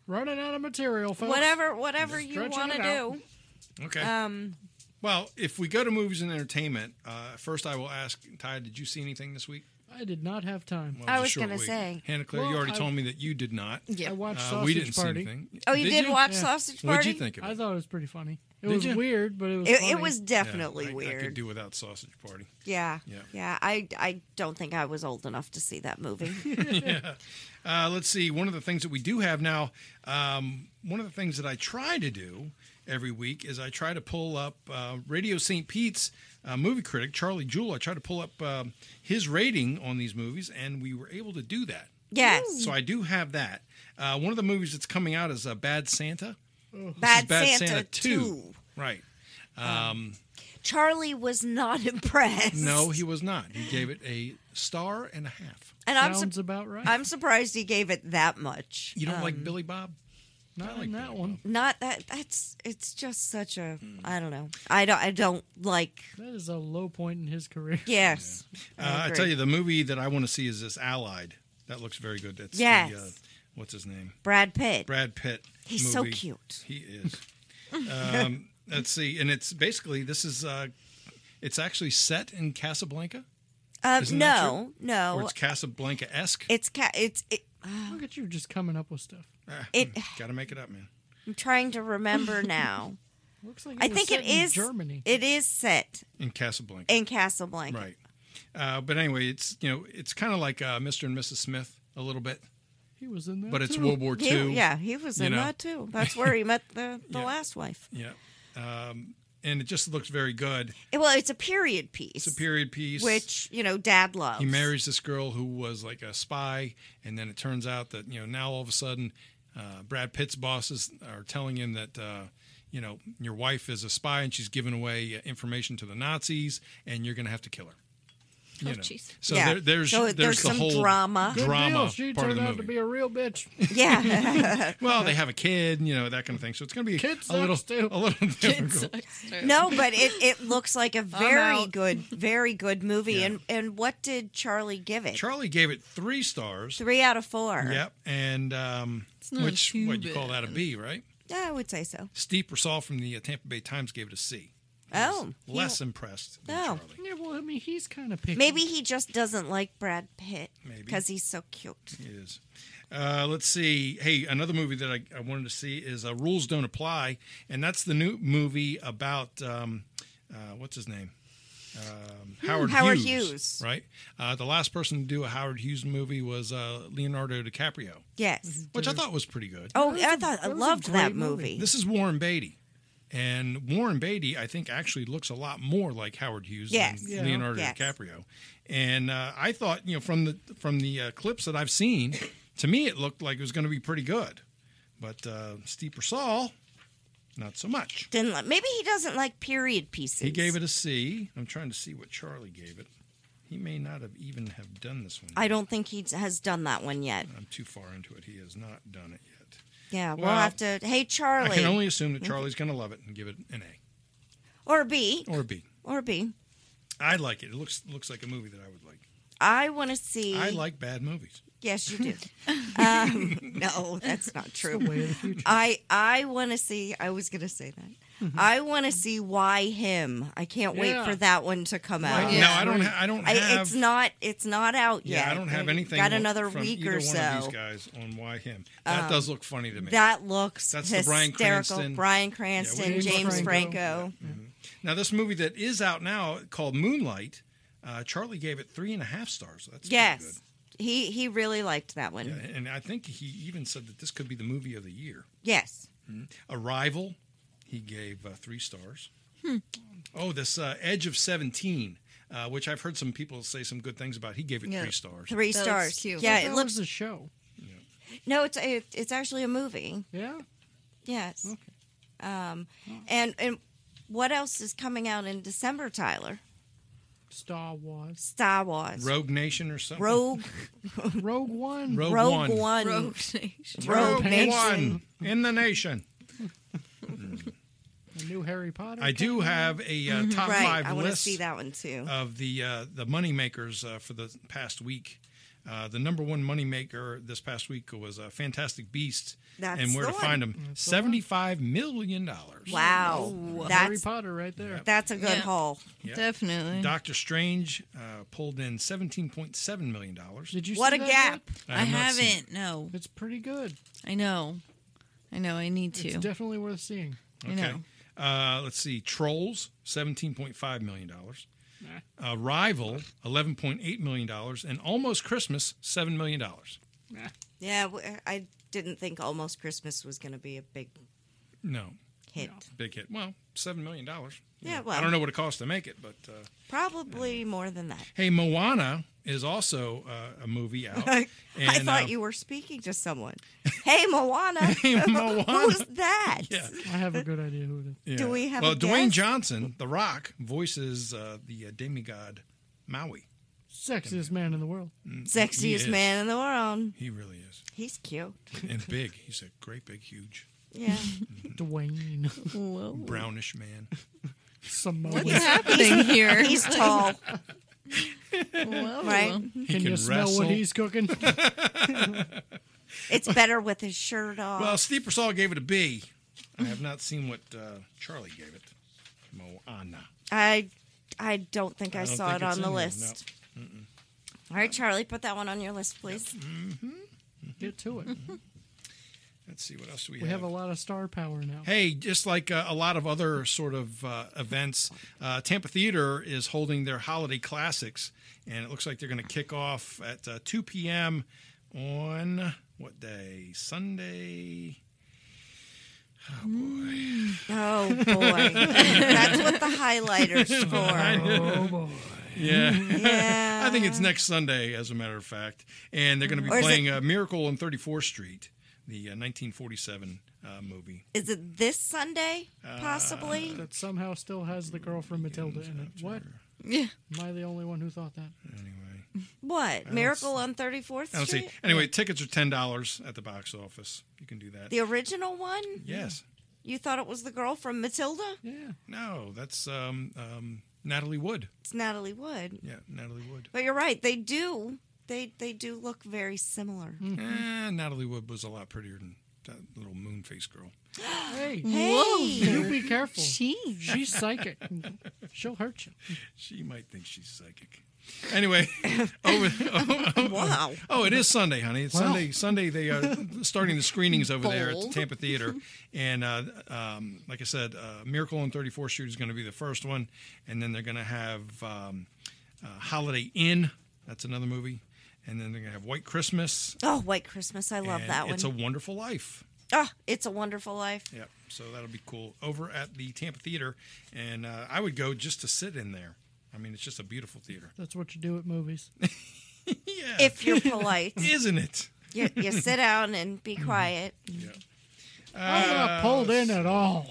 Running out of material, folks. whatever whatever you Stretching want to it out. do. Okay. Um, Well, if we go to movies and entertainment, uh, first I will ask Ty, did you see anything this week? I did not have time. Well, I it was a short gonna week. say. Hannah Claire, you Well, already I- told me that you did not. Yeah. I watched Uh, Sausage we didn't Party. see anything. oh, you did, you? watch Yeah. Sausage What'd Party? you think of it? I thought it was pretty funny. It Did was you? weird, but it was It, funny. it was Yeah, definitely I, I weird. could do without Sausage Party. yeah. Yeah. yeah, I I don't think I was old enough to see that movie. yeah. Uh, let's see. One of the things that we do have now, um, one of the things that I try to do every week is I try to pull up uh, Radio Saint Pete's uh, movie critic, Charlie Jewell. I try to pull up um, his rating on these movies, and we were able to do that. Yes, So I do have that. Uh, one of the movies that's coming out is uh, Bad Santa. Bad, Bad Santa, Santa two. two. Right. Um, Charlie was not impressed. no, he was not. He gave it a star and a half. and I'm Sounds su- about right. I'm surprised he gave it that much. You don't Um, like Billy Bob? not like in that Billy one. Not that. That's. It's just such a. Hmm. I don't know. I don't. I don't like. That is a low point in his career. Yes. Uh, I agree. tell you, the movie that I want to see is this Allied. That looks very good. That's Yes. the, uh, what's his name? Brad Pitt. Brad Pitt. He's so movie. cute. He is. um, let's see, and it's basically this is uh, it's actually set in Casablanca, Um, Isn't that no, or no. it's Casablanca esque. It's ca- It's. It, Look at you just coming up with stuff. it. Got to make it up, man. I'm trying to remember now. Looks like I was think it set in is. Germany. It is set In Casablanca, in Casablanca. right? Uh, but anyway, it's you know it's kind of like uh, Mister and Missus Smith a little bit, He was in that but it's too. World War He- Two. yeah, he was you in know. that too. That's where he met the, the Yeah. last wife. Yeah, um, and it just looks very good. Well, it's a period piece. It's a period piece, which you know, Dad loves. he marries this girl who was like a spy, and then it turns out that you know now all of a sudden, uh, Brad Pitt's bosses are telling him that uh, you know your wife is a spy and she's giving away uh, information to the Nazis, and you're going to have to kill her. You Oh, know. jeez. So Yeah. there, there's So there's, there's the some whole drama. Good drama deal. She part of turned the out movie. to be a real bitch. Yeah. Well, they have a kid, you know, that kind of thing. So it's going to be Kid a little, sucks, too. a little difficult. No, but it, it looks like a very out. good, very good movie. Yeah. And and what did Charlie give it? Charlie gave it three stars. Three out of four. Yep, and um, It's not which too what you call that a bad. B, right? Yeah, I would say so. Steve Purcell from the uh, Tampa Bay Times gave it a C. He Oh, was he- less impressed than Oh. Charlie. Yeah, well, I mean, he's kind of picky. Maybe he just doesn't like Brad Pitt Maybe. because he's so cute. He is. Uh, let's see. Hey, another movie that I, I wanted to see is uh, Rules Don't Apply, and that's the new movie about um, uh, what's his name, um, Howard, Howard Hughes, Hughes. right? Uh, the last person to do a Howard Hughes movie was uh, Leonardo DiCaprio, Yes. which I thought was pretty good. Oh, was I a- thought I that was a loved great that movie. movie. This is Warren Beatty. And Warren Beatty, I think, actually looks a lot more like Howard Hughes Yes. than Yeah. Leonardo Yes. DiCaprio. And uh, I thought, you know, from the from the uh, clips that I've seen, to me it looked like it was going to be pretty good. But uh, Steve Purcell, not so much. Didn't li- maybe he doesn't like period pieces. He gave it a C. I'm trying to see what Charlie gave it. He may not have even have done this one. I don't think he has done that one yet. I'm too far into it. He has not done it yet. Yeah, we'll Well, have to. Hey, Charlie, I can only assume that Charlie's going to love it and give it an A or B, or a B. or B. I like it. It looks looks like a movie that I would like. I want to see. I like bad movies. Yes, you do. um, no, that's not It's the true. way of the future. I I want to see. I was going to say that. I want to see Why Him. I can't wait Yeah. for that one to come out. No, Yeah. I don't. Ha- I don't I, have. it's not. It's not out yeah, yet. I don't have anything. Got on- another from week either or one so. of these guys on why him. That Um, does look funny to me. That looks That's the Bryan hysterical. Cranston- Bryan Cranston, James James Franco. Franco. Now, this movie that is out now called Moonlight, uh, Charlie gave it three and a half stars. That's pretty Yes, he he really liked that one. good. Yeah, and I think he even said that this could be the movie of the year. Yes. Arrival, he gave uh, three stars. Hmm. Oh, this uh, Edge of seventeen, uh, which I've heard some people say some good things about. He gave it Yeah. three stars. Three That looks stars. cute. Yeah, that it looks. was a show. No, it's it, it's actually a movie. Yeah. Yes. Okay. Um, and and what else is coming out in December, Tyler? Star Wars. Star Wars. Rogue Nation or something. Rogue. Rogue One. Rogue, Rogue One. One. Rogue Nation. Rogue Rogue Nation. One in the nation. The new Harry Potter. I do came out. have a uh, top Right. five I want to list see that one too. of the uh, the money makers uh, for the past week. Uh, the number one moneymaker this past week was uh, Fantastic Beasts. That's and where the to one. find them? That's the seventy-five million dollars. Wow. Harry That's Potter right there. that's a good Yeah. haul. Yep. Definitely. Doctor Strange uh, pulled in seventeen point seven million dollars. Did you What see a that gap. yet? I, have not seen haven't. No. It's pretty good. I know. I know. I need to. It's definitely worth seeing. I Okay. know. Uh, let's see. Trolls, seventeen point five million dollars. Nah. Uh, Rival, eleven point eight million dollars. And Almost Christmas, seven million dollars. Nah. Yeah, w- I didn't think Almost Christmas was going to be a big No, hit. big hit. Well, seven million dollars. Yeah, I well, don't know what it costs to make it, but uh, probably more than that. hey, Moana is also uh, a movie out. I And, thought uh, you were speaking to someone. Hey, Moana. Hey, Moana. Who's that? Yeah. I have a good idea who it is. Yeah. Do we have well, a Dwayne guess? Johnson, The Rock, voices uh, the uh, demigod Maui. Sexiest man in the world. He Sexiest is. man in the world. He really is. He's cute. And big. He's a great, big, huge, Yeah. Dwayne. Whoa. brownish man. Samoa. What's happening here? He's tall, Whoa. right? He Can, you can smell wrestle. what he's cooking? It's better with his shirt off. Well, Steve Persall gave it a B. I have not seen what uh, Charlie gave it. Moana. I I don't think I, I don't saw think it it's on the in here, list. All right, Charlie, put that one on your list, please. Get to it. Let's see what else do we, We have a lot of star power now. Hey, just like uh, a lot of other sort of uh, events, uh, Tampa Theater is holding their holiday classics, and it looks like they're going to kick off at uh, two p.m. on what day? Sunday. Oh boy! Oh boy, that's what the highlighter's for. Oh boy. Yeah, Yeah, I think it's next Sunday, as a matter of fact, and they're going to be Or is playing it- uh, Miracle on thirty-fourth Street, the uh, nineteen forty-seven uh, movie. Is it this Sunday? Possibly. That somehow still has the girl from Matilda in it. What? Yeah. Am I the only one who thought that? Anyway, What? Miracle on thirty-fourth I don't see. Street? Anyway, tickets are ten dollars at the box office. You can do that. The original one? Yes. You thought it was the girl from Matilda? Yeah. No, that's um, um, Natalie Wood. It's Natalie Wood. Yeah, Natalie Wood. But you're right. They do. They they do look very similar. Eh, Natalie Wood was a lot prettier than that little moon face girl. Hey, Hey. you be careful. Jeez. She's psychic. She'll hurt you. She might think she's psychic. Anyway, over. Oh, oh, Wow. oh, it is Sunday, honey. It's Wow. Sunday. Sunday they are starting the screenings over there at the Bold. Tampa Theater, and uh, um, like I said, uh, Miracle on thirty-fourth Street is going to be the first one, and then they're going to have um, uh, Holiday Inn. That's another movie, and then they're going to have White Christmas. Oh, White Christmas. I love and that one. It's a Wonderful Life. Oh, It's a Wonderful Life. Yep. So that'll be cool over at the Tampa Theater, and uh, I would go just to sit in there. I mean, it's just a beautiful theater. That's what you do at movies. Yeah. If you're polite, Isn't it? you, you sit down and be Mm-hmm. quiet. Yeah. I'm not pulled in at all.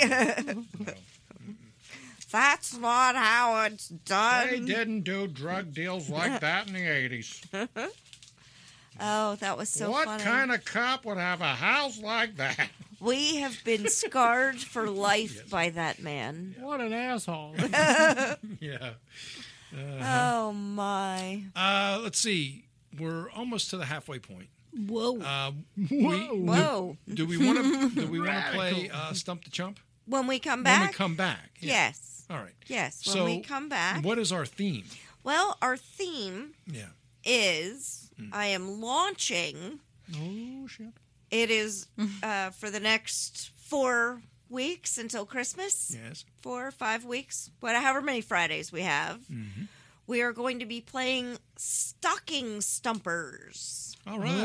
That's not how it's done. They didn't do drug deals like that in the eighties. Oh, that was so what funny. kind of cop would have a house like that? We have been scarred for life by that man. What an asshole. Yeah. Oh my. Uh, let's see. We're almost to the halfway point. Whoa. Uh, Whoa. we, Whoa. do we want to? Do we want to play uh, Stump the Chump When we come when back? we come back? Yeah. Yes. All right. Yes. When So, we come back. What is our theme? Well, our theme Yeah. is Hmm. I am launching. Oh, shit. It is uh, for the next four weeks until Christmas. Yes. Four or five weeks, whatever, however many Fridays we have. Mm-hmm. We are going to be playing Stocking Stumpers. All right.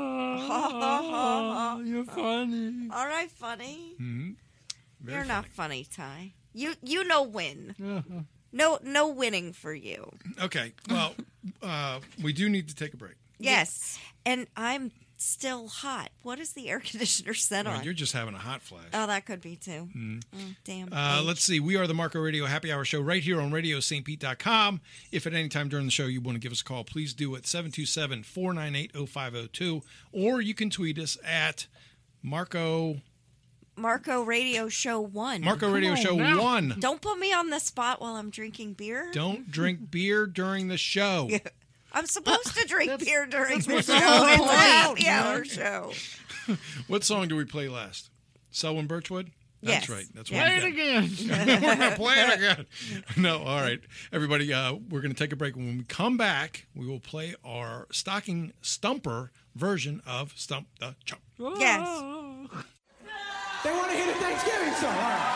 Oh, you're funny. All right, funny. Mm-hmm. Very You're not funny. funny, Ty. You you know win. Uh-huh. No no winning for you. Okay. Well, uh, we do need to take a break. Yes. And I'm still hot. What is the air conditioner set Well, on? you're just having a hot flash. Oh, that could be too. Mm, damn. Uh, age. let's see. We are the Marco Radio Happy Hour Show right here on radio st pete dot com. If at any time during the show you want to give us a call, please do at seven two seven, four nine eight, oh five oh two. Or you can tweet us at Marco Marco Radio Show one. Marco Radio on Show now. one. Don't put me on the spot while I'm drinking beer. Don't drink beer during the show. I'm supposed to drink beer during the what's show. the whole It's a point, happy man. hour show. What song do we play last? Selwyn Birchwood? That's Yes. right. That's Yeah. what Play it we got. again. We're going to play it again. No, all right. Everybody, uh, we're going to take a break. When we come back, we will play our stocking stumper version of Stump the Chump. Yes. They want to hear the Thanksgiving song. All right.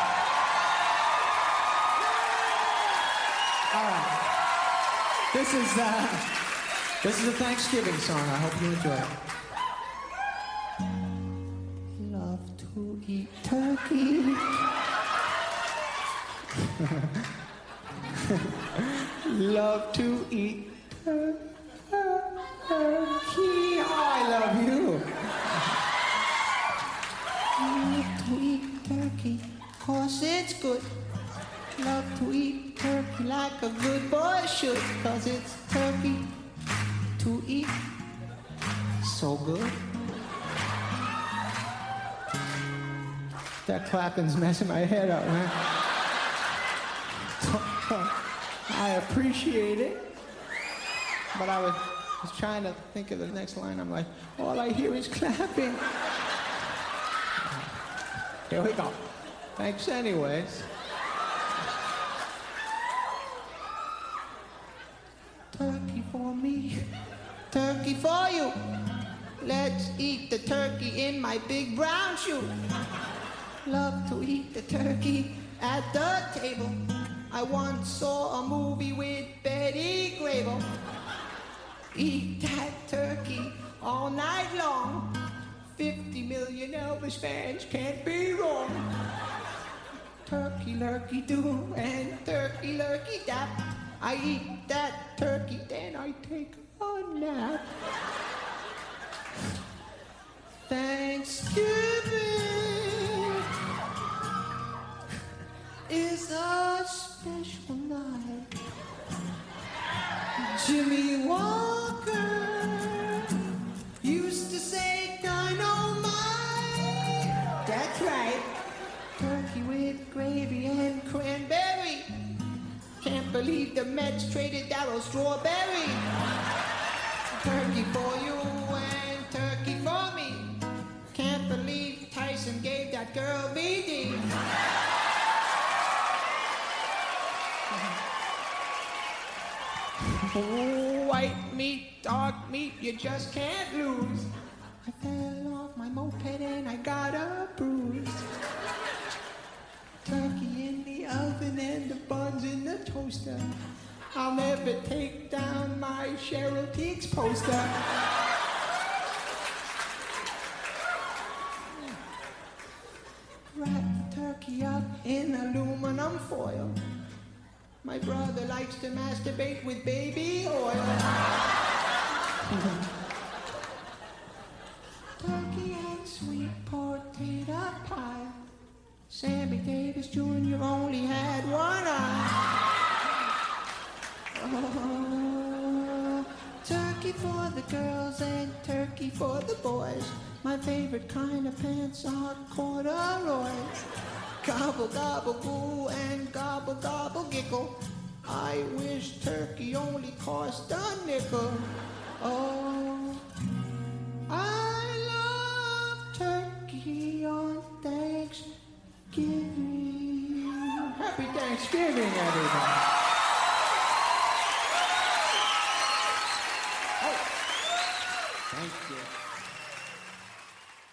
All right. This is uh, this is a Thanksgiving song. I hope you enjoy it. Love to eat turkey. Love to eat tur- turkey. Oh, I love you. Love to eat turkey, cause it's good. Love to eat turkey like a good boy should, cause it's turkey to eat. So good. That clapping's messing my head up, man. I appreciate it. But I was, was trying to think of the next line. I'm like, all I hear is clapping. Here we go. Thanks anyways. Turkey for me, turkey for you. Let's eat the turkey in my big brown shoe. Love to eat the turkey at the table. I once saw a movie with Betty Grable. Eat that turkey all night long. Fifty million Elvis fans can't be wrong. Turkey lurkey do and turkey lurkey dap. I eat that turkey, then I take a nap. Thanksgiving is a special night. Jimmy Walker used to say dynamite. That's right. Turkey with gravy and cranberry. Can't believe the Mets traded Darryl Strawberry. Turkey for you and turkey for me. Can't believe Tyson gave that girl B D. White meat, dark meat, you just can't lose. I fell off my moped and I got a bruise. Turkey in the oven and the buns in the toaster. I'll never take down my Cheryl Teagues poster. Wrap turkey up in aluminum foil. My brother likes to masturbate with baby oil. Turkey and sweet potato pie. Sammy Davis Junior only had one eye. Oh, turkey for the girls and turkey for the boys. My favorite kind of pants are corduroys. Gobble, gobble, goo, and gobble, gobble, giggle. I wish turkey only cost a nickel. Oh, I love turkey on Thanksgiving. Happy Thanksgiving, everybody. Oh, thank you.